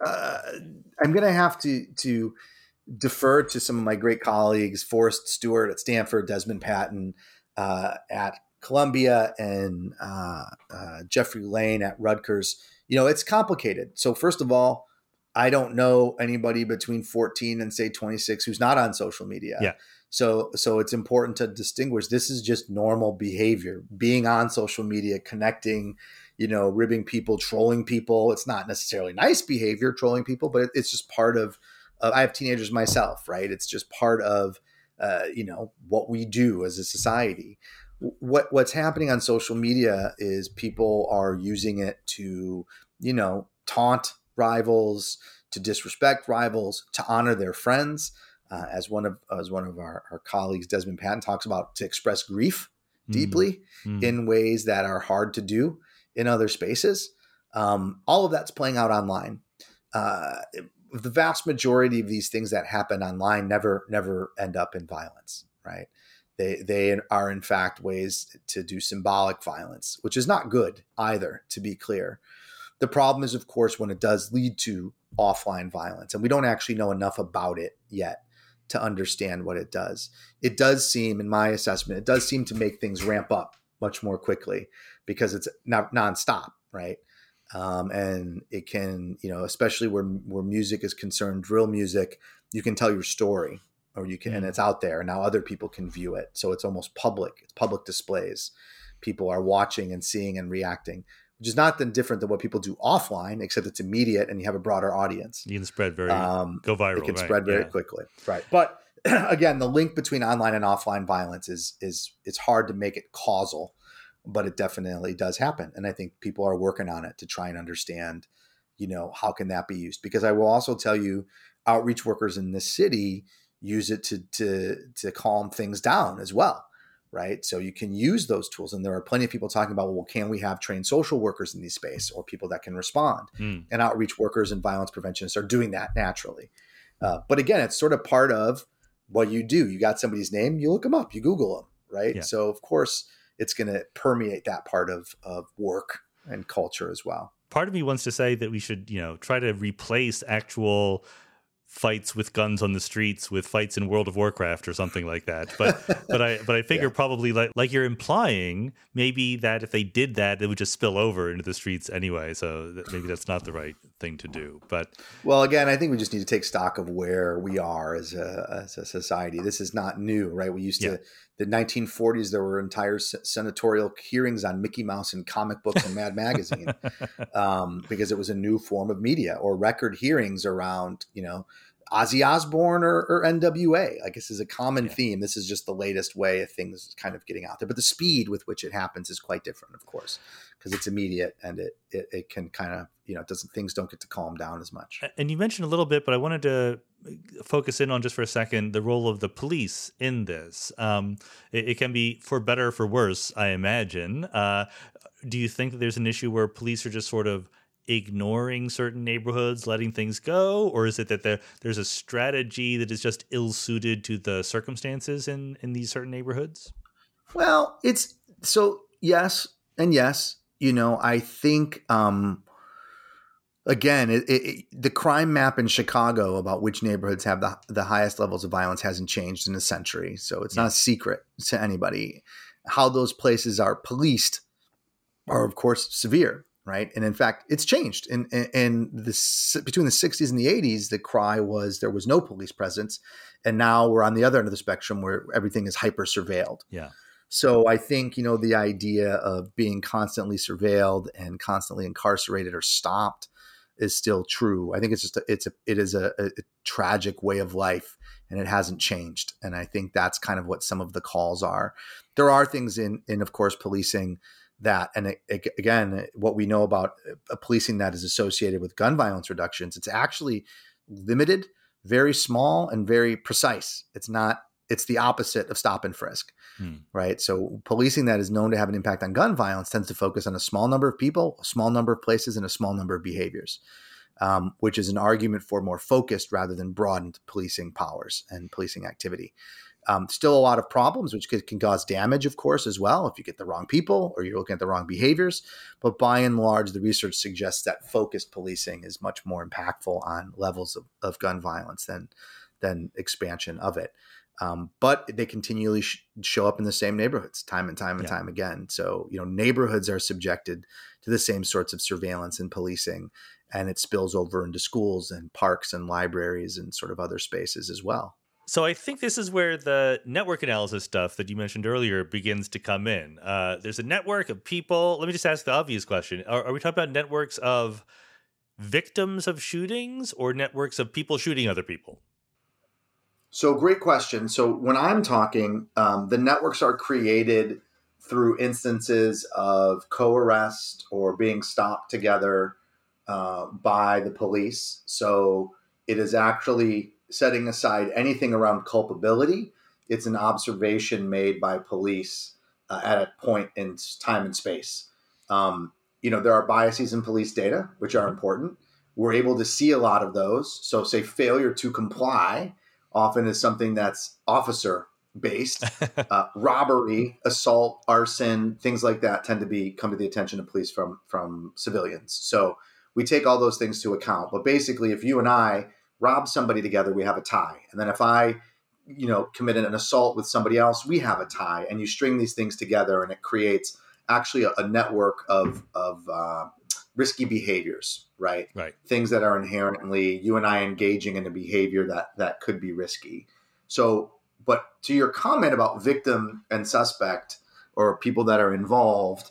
gonna have to defer to some of my great colleagues, Forrest Stewart at Stanford, Desmond Patton at Columbia, and Jeffrey Lane at Rutgers. It's complicated. So first of all, I don't know anybody between 14 and say 26 who's not on social media. Yeah. So it's important to distinguish. This is just normal behavior, being on social media, connecting, ribbing people, trolling people. It's not necessarily nice behavior, trolling people, but it's just part of, I have teenagers myself, right? It's just part of, what we do as a society. What's happening on social media is people are using it to, taunt rivals, to disrespect rivals, to honor their friends. As one of our colleagues, Desmond Patton, talks about, to express grief deeply in ways that are hard to do in other spaces. All of that's playing out online. The vast majority of these things that happen online never end up in violence, right? They are in fact ways to do symbolic violence, which is not good either, to be clear. The problem is, of course, when it does lead to offline violence, and we don't actually know enough about it yet to understand what it does. It does seem, in my assessment, to make things ramp up much more quickly because it's not nonstop, right? And it can, especially where music is concerned, drill music, you can tell your story, or you can, and it's out there, and now other people can view it. So it's almost public. It's public displays. People are watching and seeing and reacting, which is not then different than what people do offline, except it's immediate and you have a broader audience. You can spread go viral. It can spread very quickly, right? But again, the link between online and offline violence is it's hard to make it causal, but it definitely does happen. And I think people are working on it to try and understand, how can that be used? Because I will also tell you, outreach workers in this city use it to calm things down as well. Right. So you can use those tools. And there are plenty of people talking about, well, can we have trained social workers in these space, or people that can respond? And outreach workers and violence preventionists are doing that naturally. But again, it's sort of part of what you do. You got somebody's name, you look them up, you Google them. Right. Yeah. So, of course, it's going to permeate that part of work and culture as well. Part of me wants to say that we should, try to replace actual fights with guns on the streets with fights in World of Warcraft or something like that. But I figure probably like you're implying, maybe that if they did that, it would just spill over into the streets anyway. So maybe that's not the right thing to do. But well, again, I think we just need to take stock of where we are as a society. This is not new, right? We used to, the 1940s, there were entire senatorial hearings on Mickey Mouse and comic books and Mad Magazine because it was a new form of media, or record hearings around, Ozzy Osbourne or NWA. I guess is a common theme. This is just the latest way of things kind of getting out there. But the speed with which it happens is quite different, of course, because it's immediate and it can kind of, things don't get to calm down as much. And you mentioned a little bit, but I wanted to focus in on just for a second the role of the police in this. It can be for better or for worse, I imagine. Do you think that there's an issue where police are just sort of ignoring certain neighborhoods, letting things go? Or is it that there's a strategy that is just ill-suited to the circumstances in these certain neighborhoods? Well, it's so yes and yes. I think, again, the crime map in Chicago about which neighborhoods have the highest levels of violence hasn't changed in a century. So it's not a secret to anybody. How those places are policed are, of course, severe. Right. And in fact, it's changed in between the 60s and the 80s. The cry was there was no police presence. And now we're on the other end of the spectrum where everything is hyper surveilled. Yeah. So I think, the idea of being constantly surveilled and constantly incarcerated or stopped is still true. I think it's just it is a tragic way of life, and it hasn't changed. And I think that's kind of what some of the calls are. There are things in of course, policing that, and again, what we know about policing that is associated with gun violence reductions, it's actually limited, very small, and very precise. It's not It's the opposite of stop and frisk, Hmm. right? So policing that is known to have an impact on gun violence tends to focus on a small number of people, a small number of places, and a small number of behaviors, which is an argument for more focused rather than broadened policing powers and policing activity. Still a lot of problems, which can cause damage, of course, as well, if you get the wrong people or you're looking at the wrong behaviors. But by and large, the research suggests that focused policing is much more impactful on levels of gun violence than expansion of it. But they continually show up in the same neighborhoods time and time and time again. So, neighborhoods are subjected to the same sorts of surveillance and policing, and it spills over into schools and parks and libraries and sort of other spaces as well. So I think this is where the network analysis stuff that you mentioned earlier begins to come in. There's a network of people. Let me just ask the obvious question. Are we talking about networks of victims of shootings or networks of people shooting other people? So great question. So when I'm talking, the networks are created through instances of co-arrest or being stopped together by the police. So it is actually setting aside anything around culpability. It's an observation made by police at a point in time and space. There are biases in police data, which are important. We're able to see a lot of those. So say failure to comply often is something that's officer based. Robbery, assault, arson, things like that tend to come to the attention of police from civilians. So we take all those things to account. But basically, if you and I rob somebody together, we have a tie. And then if I, committed an assault with somebody else, we have a tie. And you string these things together, and it creates actually a network of risky behaviors, right? Right. Things that are inherently you and I engaging in a behavior that could be risky. So, but to your comment about victim and suspect or people that are involved,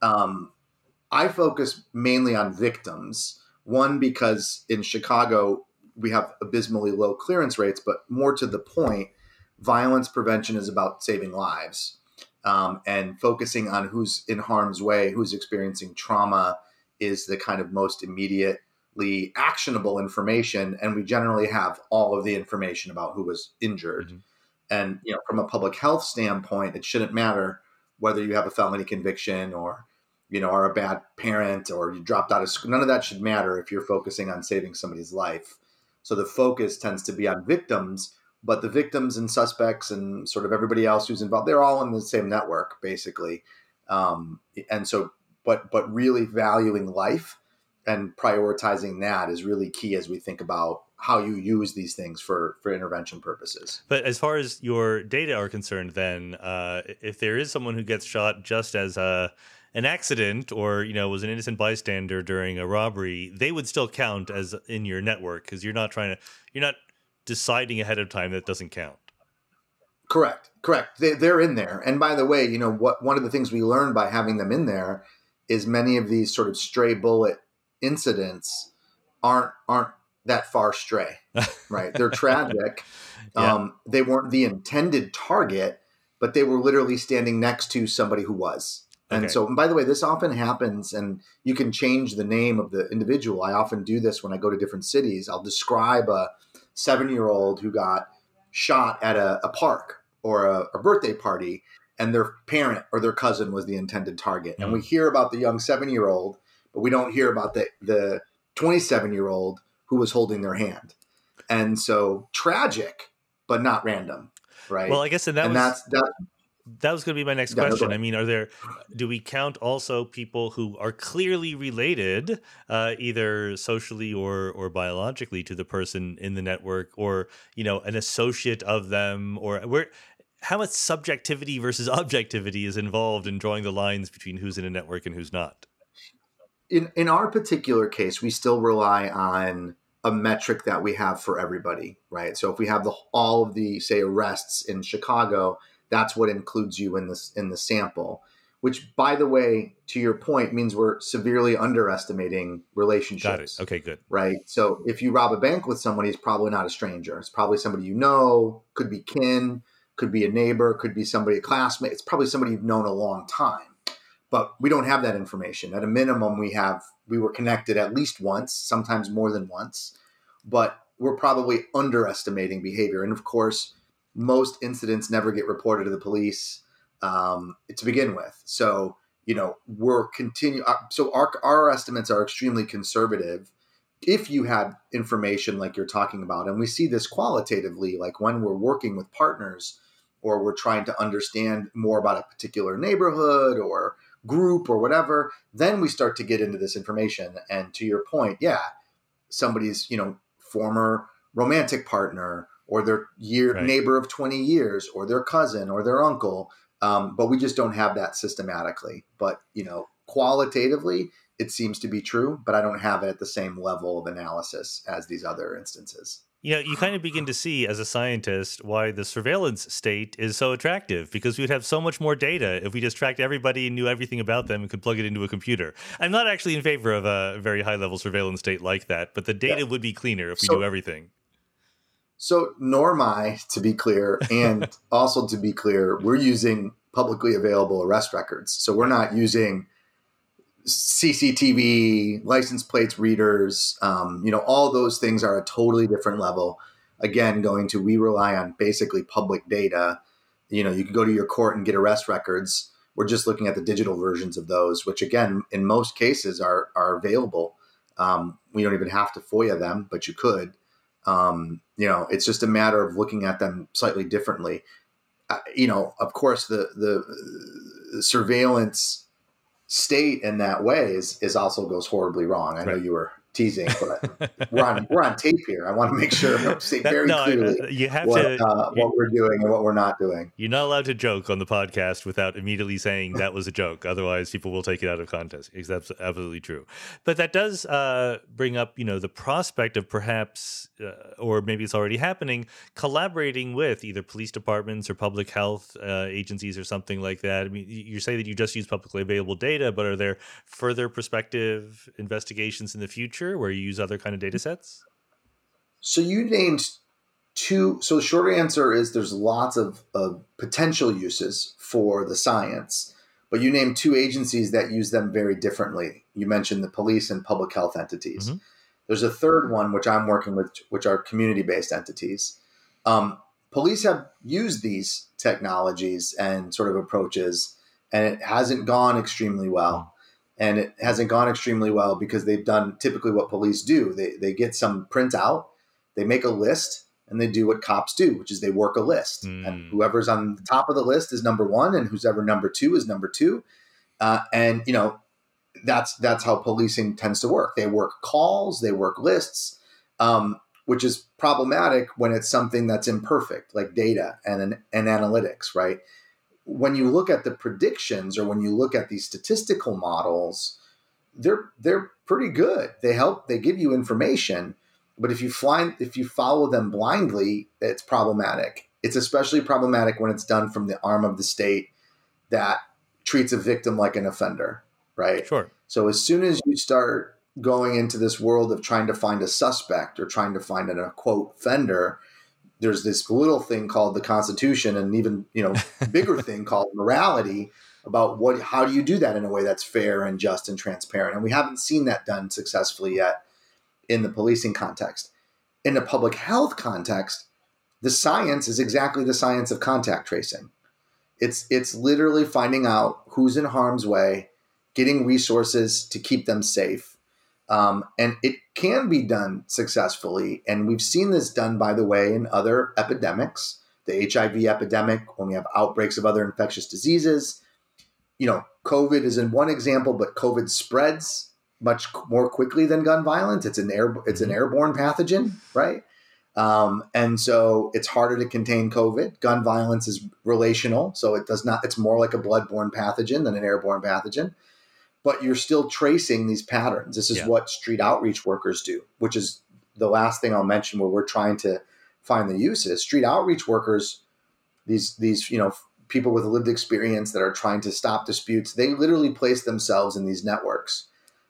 I focus mainly on victims. One, because in Chicago, we have abysmally low clearance rates, but more to the point, violence prevention is about saving lives and focusing on who's in harm's way, who's experiencing trauma is the kind of most immediately actionable information. And we generally have all of the information about who was injured. Mm-hmm. And, from a public health standpoint, it shouldn't matter whether you have a felony conviction or, are a bad parent or you dropped out of school. None of that should matter if you're focusing on saving somebody's life. So the focus tends to be on victims, but the victims and suspects and sort of everybody else who's involved, they're all in the same network, basically. And so, but really valuing life and prioritizing that is really key as we think about how you use these things for intervention purposes. But as far as your data are concerned, then if there is someone who gets shot just as an accident or, was an innocent bystander during a robbery, they would still count as in your network because you're not deciding ahead of time that doesn't count. Correct. They're in there. And by the way, one of the things we learned by having them in there is many of these sort of stray bullet incidents aren't that far stray, right? They're tragic. Yeah. They weren't the intended target, but they were literally standing next to somebody who was. And so, and by the way, this often happens, and you can change the name of the individual. I often do this when I go to different cities. I'll describe a 7-year-old who got shot at a park or a birthday party, and their parent or their cousin was the intended target. Mm-hmm. And we hear about the young 7-year-old, but we don't hear about the 27-year-old who was holding their hand. And so tragic, but not random, right? Well, I guess that was going to be my next question. I mean, do we count also people who are clearly related, either socially or biologically to the person in the network, or, an associate of them, or how much subjectivity versus objectivity is involved in drawing the lines between who's in a network and who's not? In our particular case, we still rely on a metric that we have for everybody, right? So if we have all of the, say, arrests in Chicago, that's what includes you in the sample, which, by the way, to your point, means we're severely underestimating relationships. Got it. Okay, good. Right. So if you rob a bank with somebody, it's probably not a stranger. It's probably somebody you know, could be kin, could be a neighbor, could be somebody, a classmate. It's probably somebody you've known a long time. But we don't have that information. At a minimum, we were connected at least once, sometimes more than once, but we're probably underestimating behavior. And of course, most incidents never get reported to the police to begin with. So, so our estimates are extremely conservative. If you had information like you're talking about, and we see this qualitatively, like when we're working with partners or we're trying to understand more about a particular neighborhood or group or whatever, then we start to get into this information. And to your point, somebody's, former romantic partner or their Right. neighbor of 20 years or their cousin or their uncle. But we just don't have that systematically. But, qualitatively, it seems to be true, but I don't have it at the same level of analysis as these other instances. You kind of begin to see as a scientist why the surveillance state is so attractive, because we'd have so much more data if we just tracked everybody and knew everything about them and could plug it into a computer. I'm not actually in favor of a very high level surveillance state like that, but the data would be cleaner if we knew everything. So nor am I, to be clear, and also to be clear, we're using publicly available arrest records. So we're not using CCTV, license plates readers, all those things are a totally different level. Again, we rely on basically public data. You can go to your court and get arrest records. We're just looking at the digital versions of those, which again, in most cases are available. We don't even have to FOIA them, but you could. It's just a matter of looking at them slightly differently. Of course, the surveillance state in that way is also goes horribly wrong. I know you were teasing, but we're on tape here. I want to make sure I say very clearly you have what we're doing and what we're not doing. You're not allowed to joke on the podcast without immediately saying that was a joke. Otherwise, people will take it out of context. That's absolutely true. But that does bring up, the prospect of perhaps, or maybe it's already happening, collaborating with either police departments or public health agencies or something like that. I mean, you say that you just use publicly available data, but are there further prospective investigations in the future where you use other kind of data sets? So you named two. So the short answer is there's lots of potential uses for the science, but you named two agencies that use them very differently. You mentioned the police and public health entities. Mm-hmm. There's a third one, which I'm working with, which are community-based entities. Police have used these technologies and sort of approaches, and it hasn't gone extremely well. And it hasn't gone extremely well because they've done typically what police do. They get some printout, they make a list, and they do what cops do, which is they work a list. And whoever's on the top of the list is number one, and whoever number two is number two. And that's how policing tends to work. They work calls, they work lists, which is problematic when it's something that's imperfect, like data and analytics, right? When you look at the predictions or when you look at these statistical models, they're pretty good. They give you information, but if you follow them blindly, it's problematic. It's especially problematic when it's done from the arm of the state that treats a victim like an offender, right? Sure. So as soon as you start going into this world of trying to find a suspect or trying to find a quote offender, there's this little thing called the Constitution and even, bigger thing called morality about how do you do that in a way that's fair and just and transparent. And we haven't seen that done successfully yet in the policing context. In the public health context, the science is exactly the science of contact tracing. It's literally finding out who's in harm's way, getting resources to keep them safe. And it can be done successfully. And we've seen this done, by the way, in other epidemics, the HIV epidemic, when we have outbreaks of other infectious diseases. COVID is in one example, but COVID spreads much more quickly than gun violence. It's an airborne pathogen, right? And so it's harder to contain COVID. Gun violence is relational. So it's more like a bloodborne pathogen than an airborne pathogen. But you're still tracing these patterns. This is what street outreach workers do, which is the last thing I'll mention where we're trying to find the uses. Street outreach workers, these people with lived experience that are trying to stop disputes, they literally place themselves in these networks.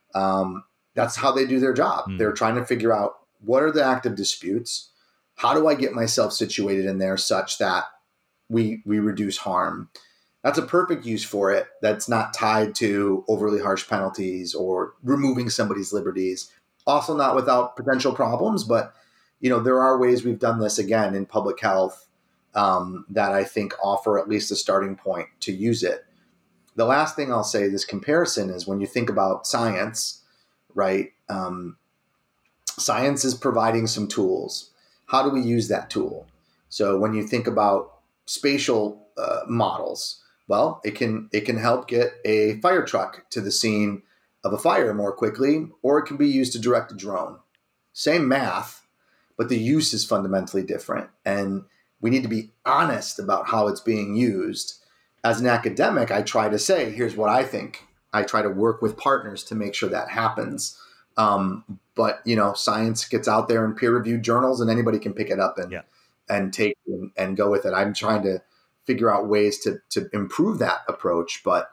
That's how they do their job. They're trying to figure out what are the active disputes? How do I get myself situated in there such that we reduce harm? That's a perfect use for it. That's not tied to overly harsh penalties or removing somebody's liberties. Also not without potential problems, but there are ways we've done this again in public health that I think offer at least a starting point to use it. The last thing I'll say, this comparison, is when you think about science, right? Science is providing some tools. How do we use that tool? So when you think about spatial models, well, it can help get a fire truck to the scene of a fire more quickly, or it can be used to direct a drone. Same math, but the use is fundamentally different. And we need to be honest about how it's being used. As an academic, I try to say, here's what I think. I try to work with partners to make sure that happens. But, science gets out there in peer-reviewed journals, and anybody can pick it up and take and go with it. I'm trying to figure out ways to improve that approach, but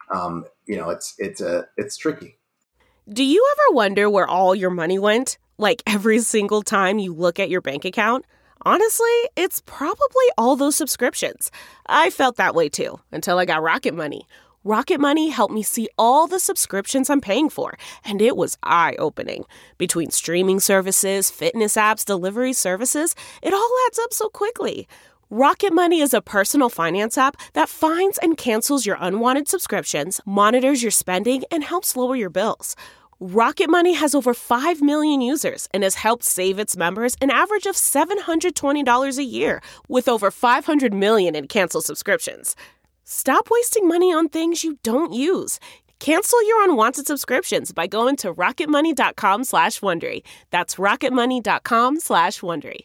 it's tricky. Do you ever wonder where all your money went? Like every single time you look at your bank account? Honestly, it's probably all those subscriptions. I felt that way too, until I got Rocket Money. Rocket Money helped me see all the subscriptions I'm paying for, and it was eye-opening. Between streaming services, fitness apps, delivery services, it all adds up so quickly. Rocket Money is a personal finance app that finds and cancels your unwanted subscriptions, monitors your spending, and helps lower your bills. Rocket Money has over 5 million users and has helped save its members an average of $720 a year, with over 500 million in canceled subscriptions. Stop wasting money on things you don't use. Cancel your unwanted subscriptions by going to rocketmoney.com/Wondery. That's rocketmoney.com/Wondery.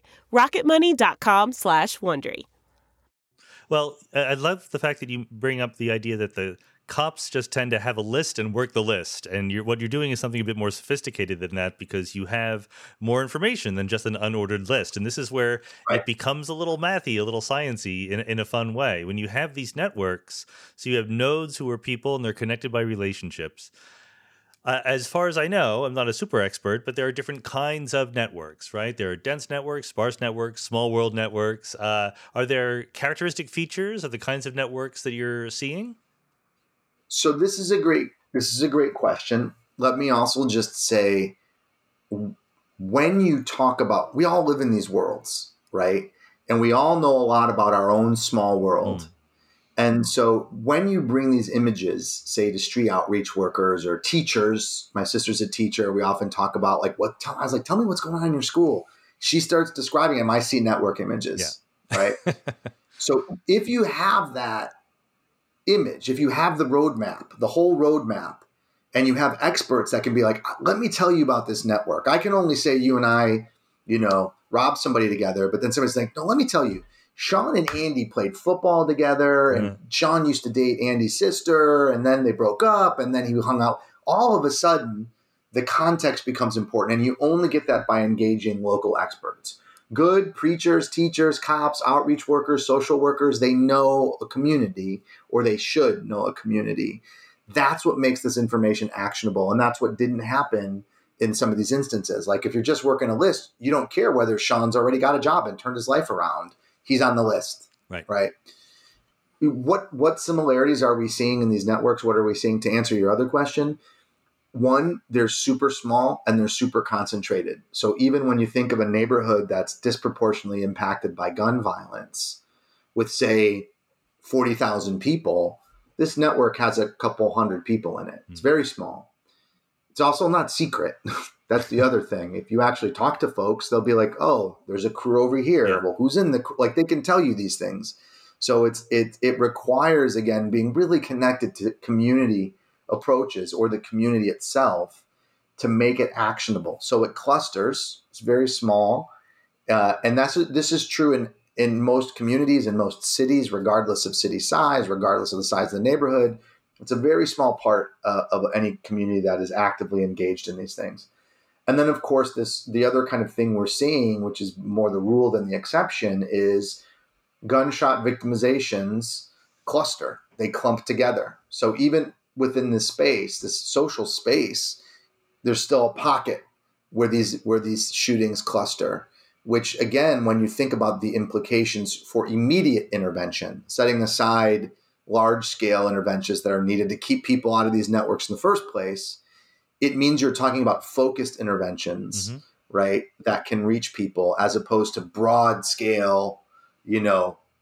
rocketmoney.com/Wondery. Well, I love the fact that you bring up the idea that the cops just tend to have a list and work the list. And what you're doing is something a bit more sophisticated than that, because you have more information than just an unordered list. And this is where it becomes a little mathy, a little sciencey in a fun way. When you have these networks, so you have nodes who are people and they're connected by relationships. As far as I know, I'm not a super expert, but there are different kinds of networks, right? There are dense networks, sparse networks, small world networks. Are there characteristic features of the kinds of networks that you're seeing? So this is a great question. Let me also just say, when you talk about, we all live in these worlds, right? And we all know a lot about our own small world. And so when you bring these images, say to street outreach workers or teachers, my sister's a teacher, we often talk about I was like, tell me what's going on in your school. She starts describing them. I see network images, right? So if you have that image, if you have the roadmap, the whole roadmap, and you have experts that can be like, let me tell you about this network. I can only say you and I, robbed somebody together, but then somebody's like, no, let me tell you, Sean and Andy played football together, and Sean used to date Andy's sister, and then they broke up, and then he hung out. All of a sudden, the context becomes important, and you only get that by engaging local experts. Good preachers, teachers, cops, outreach workers, social workers, they know a community, or they should know a community. That's what makes this information actionable, and that's what didn't happen in some of these instances. Like if you're just working a list, you don't care whether Sean's already got a job and turned his life around. He's on the list, right? What similarities are we seeing in these networks? What are we seeing? To answer your other question, one, they're super small and they're super concentrated. So even when you think of a neighborhood that's disproportionately impacted by gun violence with, say, 40,000 people, this network has a couple hundred people in it. It's very small. It's also not secret. That's the other thing. If you actually talk to folks, they'll be like, oh, there's a crew over here. Yeah. Well, who's in the crew? Like they can tell you these things. So it requires, again, being really connected to community approaches or the community itself to make it actionable. So it clusters. It's very small. And this is true in most communities, in most cities, regardless of city size, regardless of the size of the neighborhood. It's a very small part of any community that is actively engaged in these things. And then, of course, the other kind of thing we're seeing, which is more the rule than the exception, is gunshot victimizations cluster. They clump together. So even within this space, this social space, there's still a pocket where these shootings cluster, which, again, when you think about the implications for immediate intervention, setting aside large-scale interventions that are needed to keep people out of these networks in the first place, it means you're talking about focused interventions, right, that can reach people as opposed to broad-scale,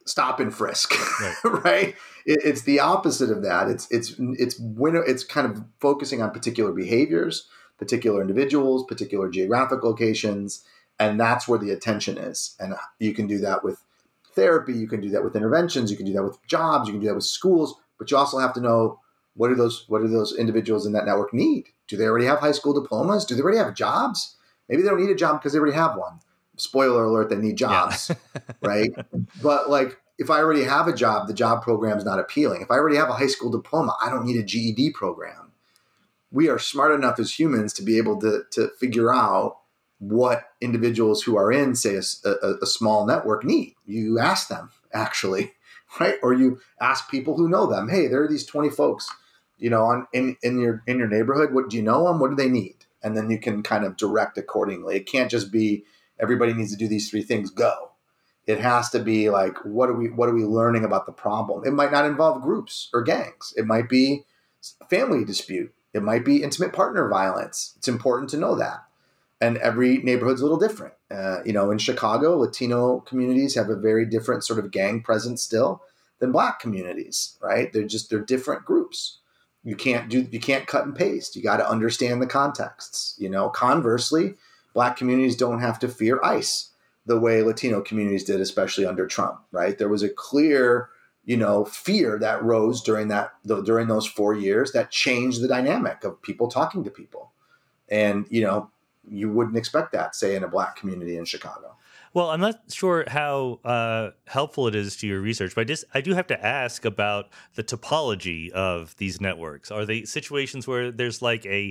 stop and frisk, Right. right? It's the opposite of that. It's kind of focusing on particular behaviors, particular individuals, particular geographic locations, and that's where the attention is. And you can do that with therapy, you can do that with interventions, you can do that with jobs, you can do that with schools, but you also have to know what do those individuals in that network need? Do they already have high school diplomas? Do they already have jobs? Maybe they don't need a job because they already have one. Spoiler alert, they need jobs, right? But like, if I already have a job, the job program is not appealing. If I already have a high school diploma, I don't need a GED program. We are smart enough as humans to be able to figure out what individuals who are in, say, a small network need. You ask them, actually, right? Or you ask people who know them. Hey, there are these 20 folks, in your neighborhood. What do you know them? What do they need? And then you can kind of direct accordingly. It can't just be everybody needs to do these 3 things. Go. It has to be like, what are we learning about the problem? It might not involve groups or gangs. It might be a family dispute. It might be intimate partner violence. It's important to know that. And every neighborhood's a little different. In Chicago, Latino communities have a very different sort of gang presence still than Black communities, right? They're different groups. You can't cut and paste. You got to understand the contexts. Conversely, Black communities don't have to fear ICE the way Latino communities did, especially under Trump, right? There was a clear, fear that rose during those 4 years that changed the dynamic of people talking to people. And, you wouldn't expect that, say, in a Black community in Chicago. Well, I'm not sure how helpful it is to your research, but I do have to ask about the topology of these networks. Are they situations where there's like a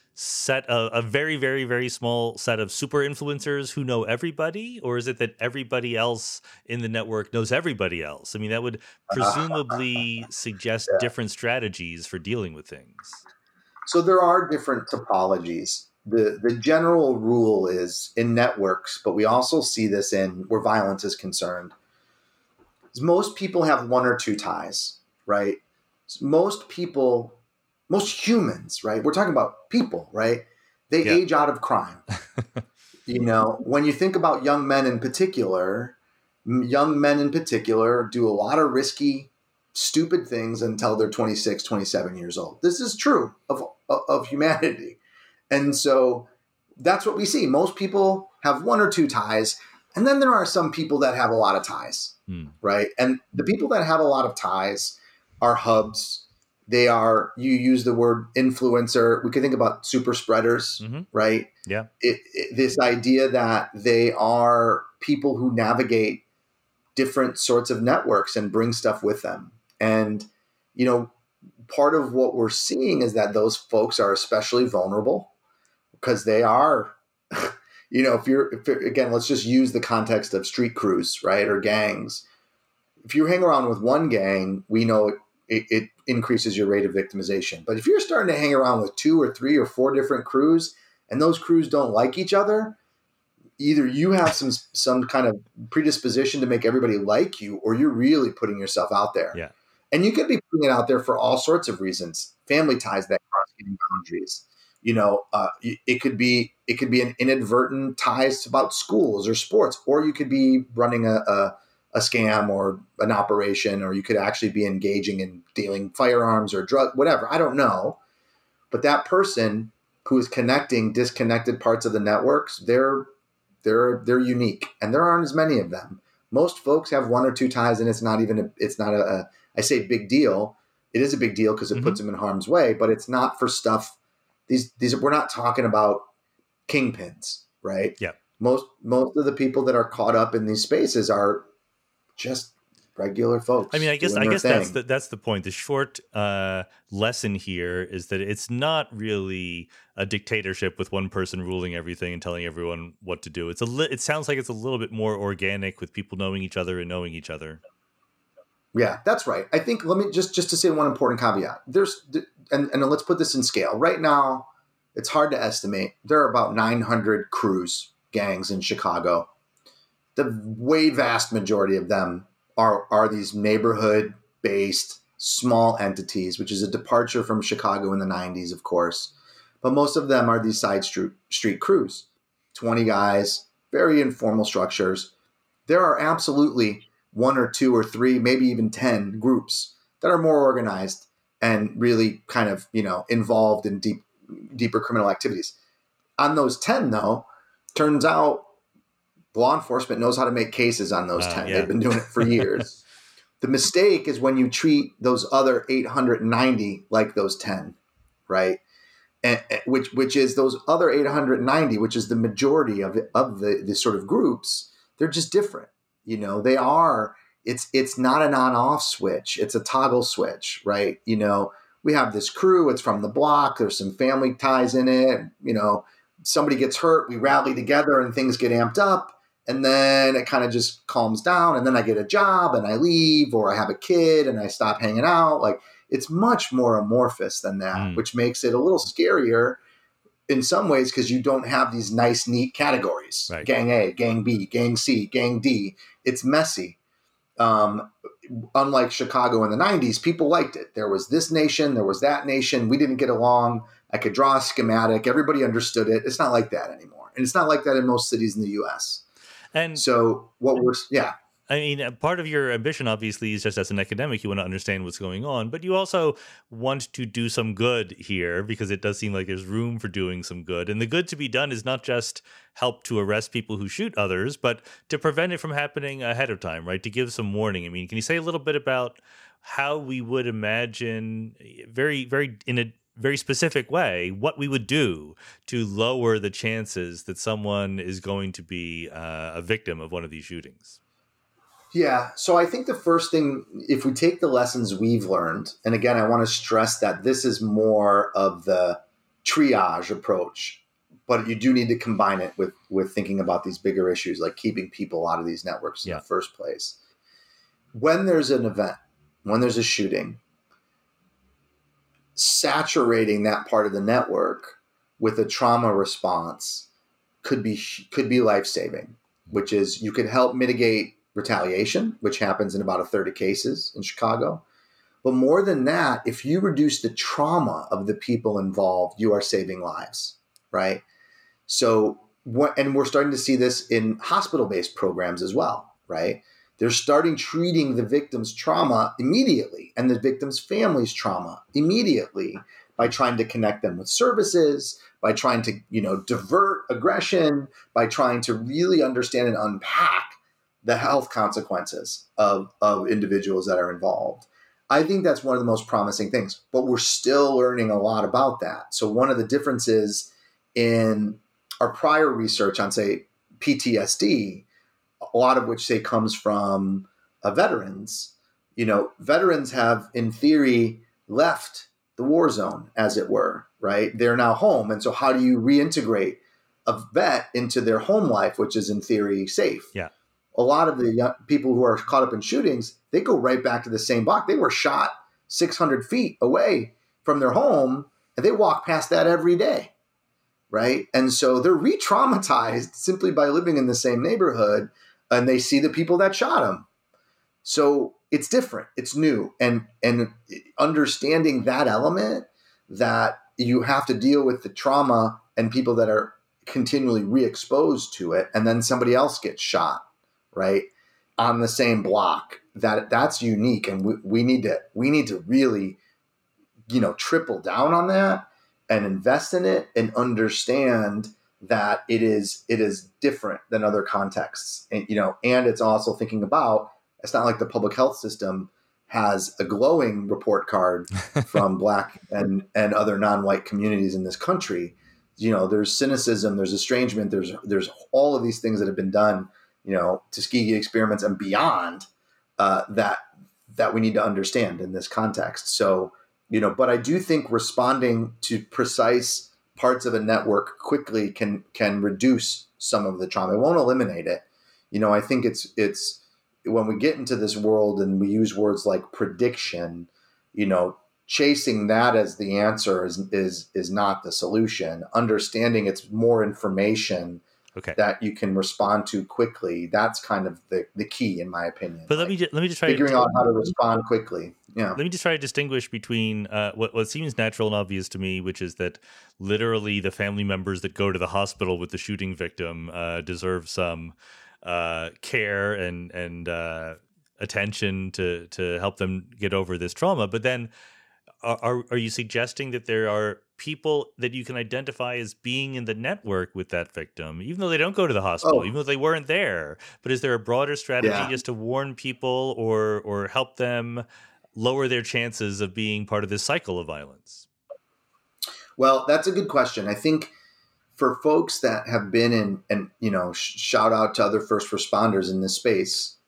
very, very, very small set of super influencers who know everybody? Or is it that everybody else in the network knows everybody else? I mean, that would presumably suggest different strategies for dealing with things. So there are different topologies. The general rule is in networks, but we also see this in where violence is concerned. Most people have 1 or 2 ties, right? Most humans, right? We're talking about people, right? They age out of crime. When you think about young men in particular do a lot of risky, stupid things until they're 26, 27 years old. This is true of humanity. And so that's what we see. Most people have 1 or 2 ties. And then there are some people that have a lot of ties, right? And the people that have a lot of ties are hubs. You use the word influencer. We could think about super spreaders, right? Yeah. This idea that they are people who navigate different sorts of networks and bring stuff with them. And, part of what we're seeing is that those folks are especially vulnerable because they are, again, let's just use the context of street crews, right? Or gangs. If you hang around with one gang, we know it increases your rate of victimization. But if you're starting to hang around with 2 or 3 or 4 different crews and those crews don't like each other, either you have some kind of predisposition to make everybody like you, or you're really putting yourself out there. Yeah. And you could be putting it out there for all sorts of reasons. Family ties that cross getting boundaries. It could be an inadvertent ties about schools or sports, or you could be running a scam or an operation, or you could actually be engaging in dealing firearms or drug, whatever. I don't know. But that person who is connecting disconnected parts of the networks, they're unique, and there aren't as many of them. Most folks have 1 or 2 ties, and it's not a I say big deal. It is a big deal because it puts them in harm's way, but it's not for stuff. We're not talking about kingpins, right? Yeah. Most of the people that are caught up in these spaces are just regular folks. I mean, I guess that's the point. The short lesson here is that it's not really a dictatorship with one person ruling everything and telling everyone what to do. It sounds like it's a little bit more organic with people knowing each other and knowing each other. Yeah, that's right. I think let me just to say one important caveat. And let's put this in scale. Right now, it's hard to estimate. There are about 900 crews, gangs in Chicago. The way vast majority of them are these neighborhood-based small entities, which is a departure from Chicago in the 90s, of course. But most of them are these side street crews, 20 guys, very informal structures. There are absolutely one or two or three, maybe even 10 groups that are more organized and really kind of, involved in deeper criminal activities. On those 10, though, turns out law enforcement knows how to make cases on those 10. Yeah. They've been doing it for years. The mistake is when you treat those other 890 like those 10, right? And which is those other 890, which is the majority of the sort of groups. They're just different. They are. It's not an on-off switch. It's a toggle switch, right? We have this crew. It's from the block. There's some family ties in it. Somebody gets hurt. We rally together and things get amped up. And then it kind of just calms down. And then I get a job and I leave, or I have a kid and I stop hanging out. Like, it's much more amorphous than that, which makes it a little scarier in some ways because you don't have these nice, neat categories. Right. Gang A, Gang B, Gang C, Gang D. It's messy. Unlike Chicago in the 90s, people liked it. There was this nation, there was that nation. We didn't get along. I could draw a schematic. Everybody understood it. It's not like that anymore. And it's not like that in most cities in the U.S. And so part of your ambition, obviously, is just as an academic, you want to understand what's going on, but you also want to do some good here because it does seem like there's room for doing some good. And the good to be done is not just help to arrest people who shoot others, but to prevent it from happening ahead of time, right? To give some warning. I mean, can you say a little bit about how we would imagine in a very specific way what we would do to lower the chances that someone is going to be a victim of one of these shootings? Yeah. So I think the first thing, if we take the lessons we've learned, and again, I want to stress that this is more of the triage approach, but you do need to combine it with thinking about these bigger issues, like keeping people out of these networks in the first place. When there's an event, when there's a shooting, saturating that part of the network with a trauma response could be life-saving, which is you could help mitigate retaliation, which happens in about a third of cases in Chicago. But more than that, if you reduce the trauma of the people involved, you are saving lives, right? So, and we're starting to see this in hospital-based programs as well, right? They're starting treating the victim's trauma immediately and the victim's family's trauma immediately by trying to connect them with services, by trying to, divert aggression, by trying to really understand and unpack the health consequences of individuals that are involved. I think that's one of the most promising things, but we're still learning a lot about that. So one of the differences in our prior research on, say, PTSD, a lot of which, say, comes from veterans, veterans have, in theory, left the war zone, as it were, right? They're now home. And so how do you reintegrate a vet into their home life, which is, in theory, safe? Yeah. A lot of the young people who are caught up in shootings, they go right back to the same block. They were shot 600 feet away from their home, and they walk past that every day, right? And so they're re-traumatized simply by living in the same neighborhood, and they see the people that shot them. So it's different. It's new. And understanding that element, that you have to deal with the trauma and people that are continually re-exposed to it, and then somebody else gets shot, right, on the same block, that's unique. And we need to really, triple down on that and invest in it and understand that it is different than other contexts. And, and it's also thinking about, it's not like the public health system has a glowing report card from Black and other non-white communities in this country. There's cynicism, there's estrangement, there's all of these things that have been done, Tuskegee experiments and beyond, that we need to understand in this context. So, but I do think responding to precise parts of a network quickly can reduce some of the trauma. It won't eliminate it. I think it's when we get into this world and we use words like prediction, chasing that as the answer is not the solution. Understanding it's more information that you can respond to quickly. That's kind of the key, in my opinion. But let me just try figuring out how to respond quickly. Yeah. Let me just try to distinguish between what seems natural and obvious to me, which is that literally the family members that go to the hospital with the shooting victim deserve some care and attention to help them get over this trauma. But then are you suggesting that there are people that you can identify as being in the network with that victim, even though they don't go to the hospital, even though they weren't there? But is there a broader strategy just to warn people or help them lower their chances of being part of this cycle of violence? Well, that's a good question. I think for folks that have been in, and shout out to other first responders in this space,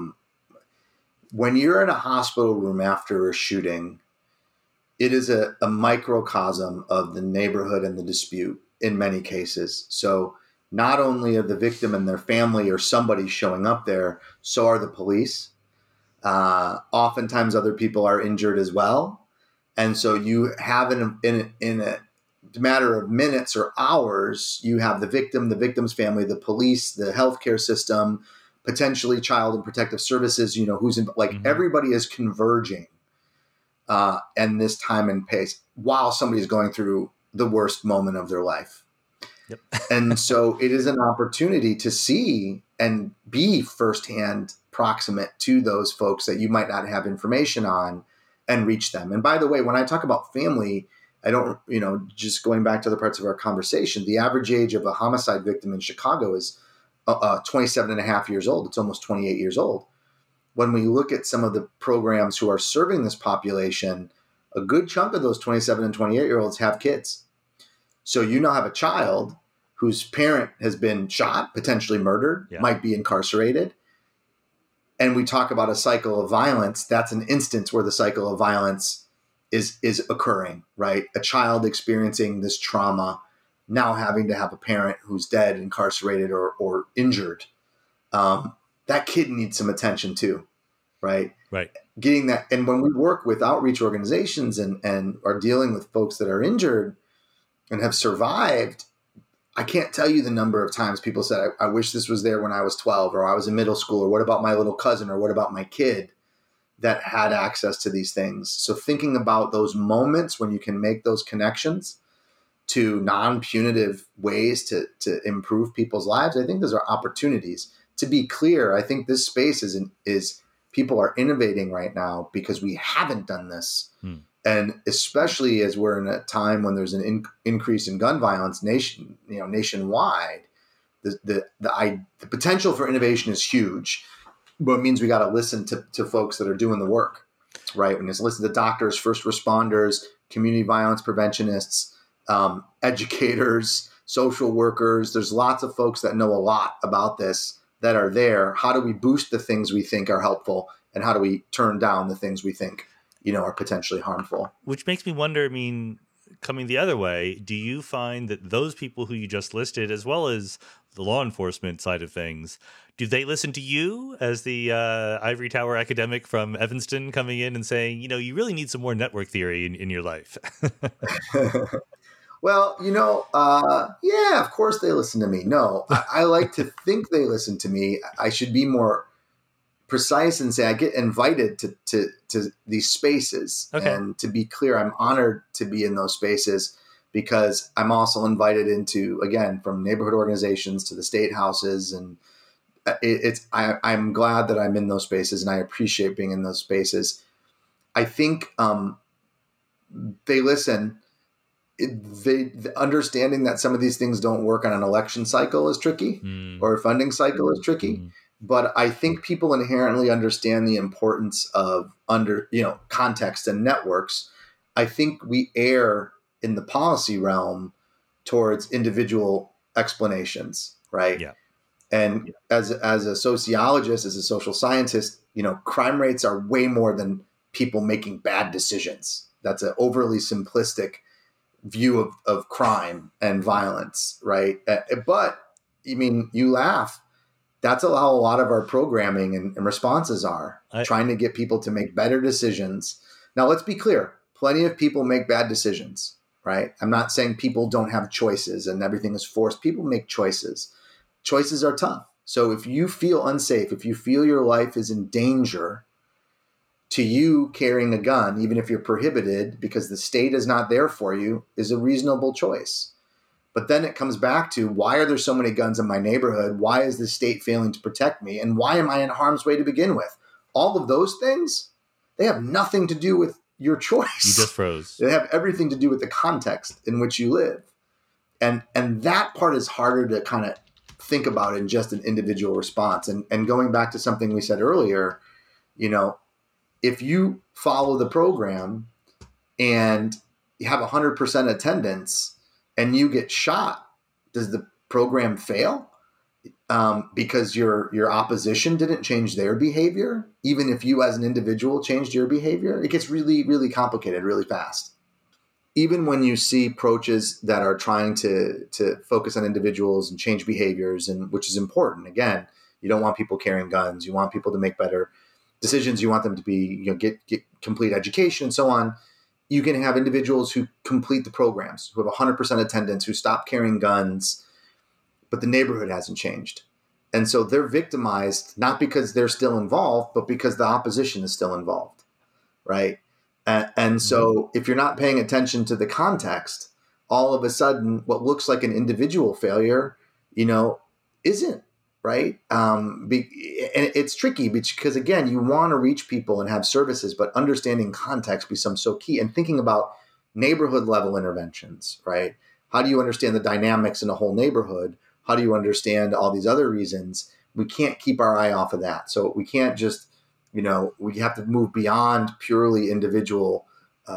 when you're in a hospital room after a shooting, it is a microcosm of the neighborhood and the dispute in many cases. So not only of the victim and their family or somebody showing up there, so are the police. Oftentimes other people are injured as well. And so you have in a matter of minutes or hours, you have the victim, the victim's family, the police, the healthcare system, potentially child and protective services, who's in, everybody is converging and this time and pace while somebody's going through the worst moment of their life. Yep. And so it is an opportunity to see and be firsthand proximate to those folks that you might not have information on and reach them. And by the way, when I talk about family, I don't, just going back to the parts of our conversation, the average age of a homicide victim in Chicago is 27 and a half years old. It's almost 28 years old. When we look at some of the programs who are serving this population, a good chunk of those 27 and 28-year-olds have kids. So you now have a child whose parent has been shot, potentially murdered, might be incarcerated. And we talk about a cycle of violence. That's an instance where the cycle of violence is occurring, right? A child experiencing this trauma, now having to have a parent who's dead, incarcerated, or injured. That kid needs some attention too, right? Right. Getting that. And when we work with outreach organizations and are dealing with folks that are injured and have survived, I can't tell you the number of times people said, I wish this was there when I was 12, or I was in middle school, or what about my little cousin, or what about my kid that had access to these things? So thinking about those moments when you can make those connections to non-punitive ways to improve people's lives, I think those are opportunities. To be clear, I think this space is people are innovating right now because we haven't done this. And especially as we're in a time when there's an increase in gun violence nationwide, the potential for innovation is huge, but it means we got to listen to folks that are doing the work, right? We need to listen to doctors, first responders, community violence preventionists, educators, social workers. There's lots of folks that know a lot about this that are there. How do we boost the things we think are helpful, and how do we turn down the things we think, are potentially harmful? Which makes me wonder, coming the other way, do you find that those people who you just listed, as well as the law enforcement side of things, do they listen to you as the ivory tower academic from Evanston coming in and saying, you really need some more network theory in your life? Well, yeah, of course they listen to me. No, I like to think they listen to me. I should be more precise and say I get invited to these spaces. Okay. And to be clear, I'm honored to be in those spaces because I'm also invited into, again, from neighborhood organizations to the state houses. And I'm glad that I'm in those spaces, and I appreciate being in those spaces. I think they listen. The understanding that some of these things don't work on an election cycle is tricky, or a funding cycle is tricky. But I think people inherently understand the importance of context and networks. I think we err in the policy realm towards individual explanations, right? Yeah. And as a sociologist, as a social scientist, crime rates are way more than people making bad decisions. That's an overly simplistic view of crime and violence, right? But you laugh. That's how a lot of our programming and responses are, trying to get people to make better decisions. Now, let's be clear. Plenty of people make bad decisions, right? I'm not saying people don't have choices and everything is forced. People make choices. Choices are tough. So if you feel unsafe, if you feel your life is in danger, to you carrying a gun, even if you're prohibited because the state is not there for you, is a reasonable choice. But then it comes back to, why are there so many guns in my neighborhood? Why is the state failing to protect me? And why am I in harm's way to begin with? all of those things, they have nothing to do with your choice. You just froze. They have everything to do with the context in which you live. And that part is harder to kind of think about in just an individual response. And going back to something we said earlier, if you follow the program and you have 100% attendance and you get shot, does the program fail? Because your opposition didn't change their behavior, even if you as an individual changed your behavior? It gets really, really complicated really fast. Even when you see approaches that are trying to focus on individuals and change behaviors, and which is important. Again, you don't want people carrying guns. You want people to make better decisions. You want them to be, get complete education and so on. You can have individuals who complete the programs, who have 100% attendance, who stop carrying guns, but the neighborhood hasn't changed. And so they're victimized, not because they're still involved, but because the opposition is still involved, right? And so if you're not paying attention to the context, all of a sudden what looks like an individual failure, isn't, right? And it's tricky because, again, you want to reach people and have services, but understanding context becomes so key. And thinking about neighborhood level interventions, right? How do you understand the dynamics in a whole neighborhood? How do you understand all these other reasons? We can't keep our eye off of that. So we can't just, we have to move beyond purely individual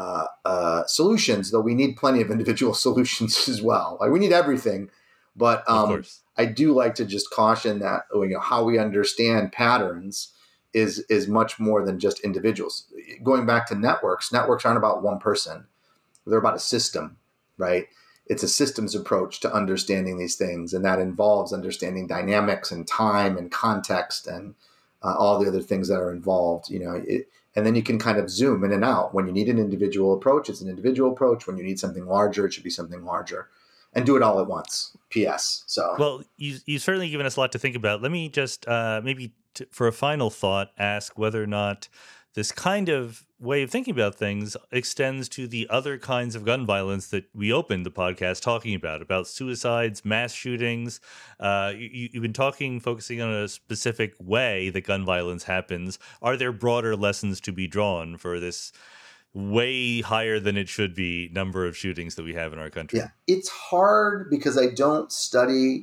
solutions, though we need plenty of individual solutions as well. Like, we need everything. But I do like to just caution that how we understand patterns is much more than just individuals. Going back to networks aren't about one person. They're about a system, right? It's a systems approach to understanding these things, and that involves understanding dynamics and time and context and all the other things that are involved. And then you can kind of zoom in and out. When you need an individual approach, it's an individual approach. When you need something larger, it should be something larger. And do it all at once. P.S. So, well, you've certainly given us a lot to think about. Let me just for a final thought, ask whether or not this kind of way of thinking about things extends to the other kinds of gun violence that we opened the podcast talking about suicides, mass shootings. You've been focusing on a specific way that gun violence happens. Are there broader lessons to be drawn for this way higher than it should be number of shootings that we have in our country? Yeah, it's hard because I don't study,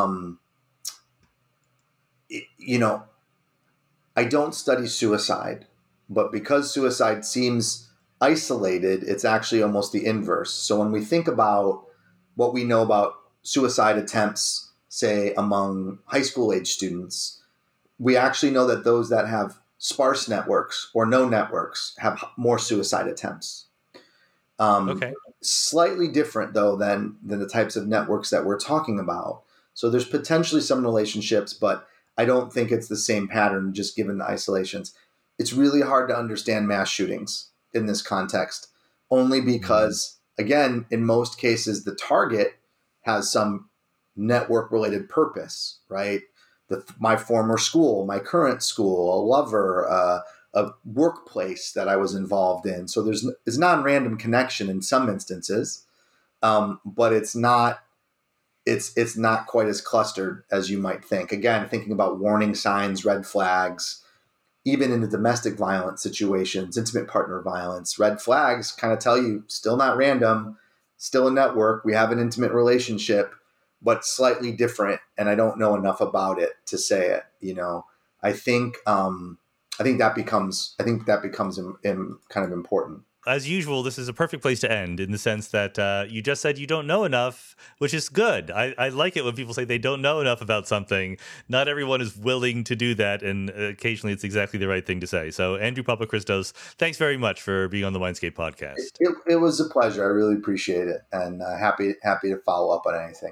I don't study suicide, but because suicide seems isolated, it's actually almost the inverse. So when we think about what we know about suicide attempts, say among high school age students, we actually know that those that have sparse networks or no networks have more suicide attempts. Okay. Slightly different, though, than the types of networks that we're talking about. So there's potentially some relationships, but I don't think it's the same pattern just given the isolations. It's really hard to understand mass shootings in this context, only because, again, in most cases, the target has some network-related purpose, right? My former school, my current school, a lover, a workplace that I was involved in. So there's non-random connection in some instances, but it's not quite as clustered as you might think. Again, thinking about warning signs, red flags, even in the domestic violence situations, intimate partner violence, red flags kind of tell you still not random, still a network. We have an intimate relationship, but slightly different. And I don't know enough about it to say it. I think that becomes kind of important. As usual, this is a perfect place to end in the sense that you just said you don't know enough, which is good. I like it when people say they don't know enough about something. Not everyone is willing to do that, and occasionally it's exactly the right thing to say. So, Andrew Papachristos, thanks very much for being on the Mindscape podcast. It was a pleasure. I really appreciate it, and happy to follow up on anything.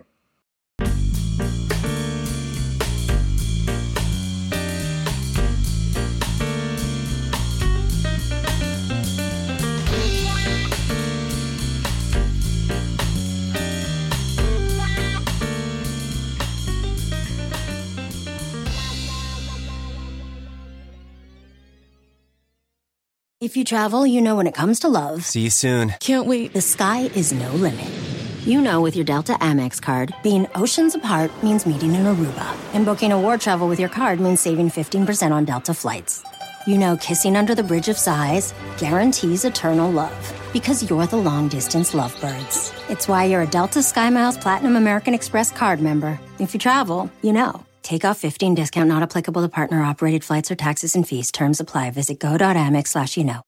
If you travel, you know when it comes to love. See you soon. Can't wait. The sky is no limit. With your Delta Amex card, being oceans apart means meeting in Aruba. And booking award travel with your card means saving 15% on Delta flights. You know kissing under the bridge of sighs guarantees eternal love because you're the long-distance lovebirds. It's why you're a Delta SkyMiles Platinum American Express card member. If you travel, you know. Take off 15 discount not applicable to partner-operated flights or taxes and fees. Terms apply. Visit go.amex/you know.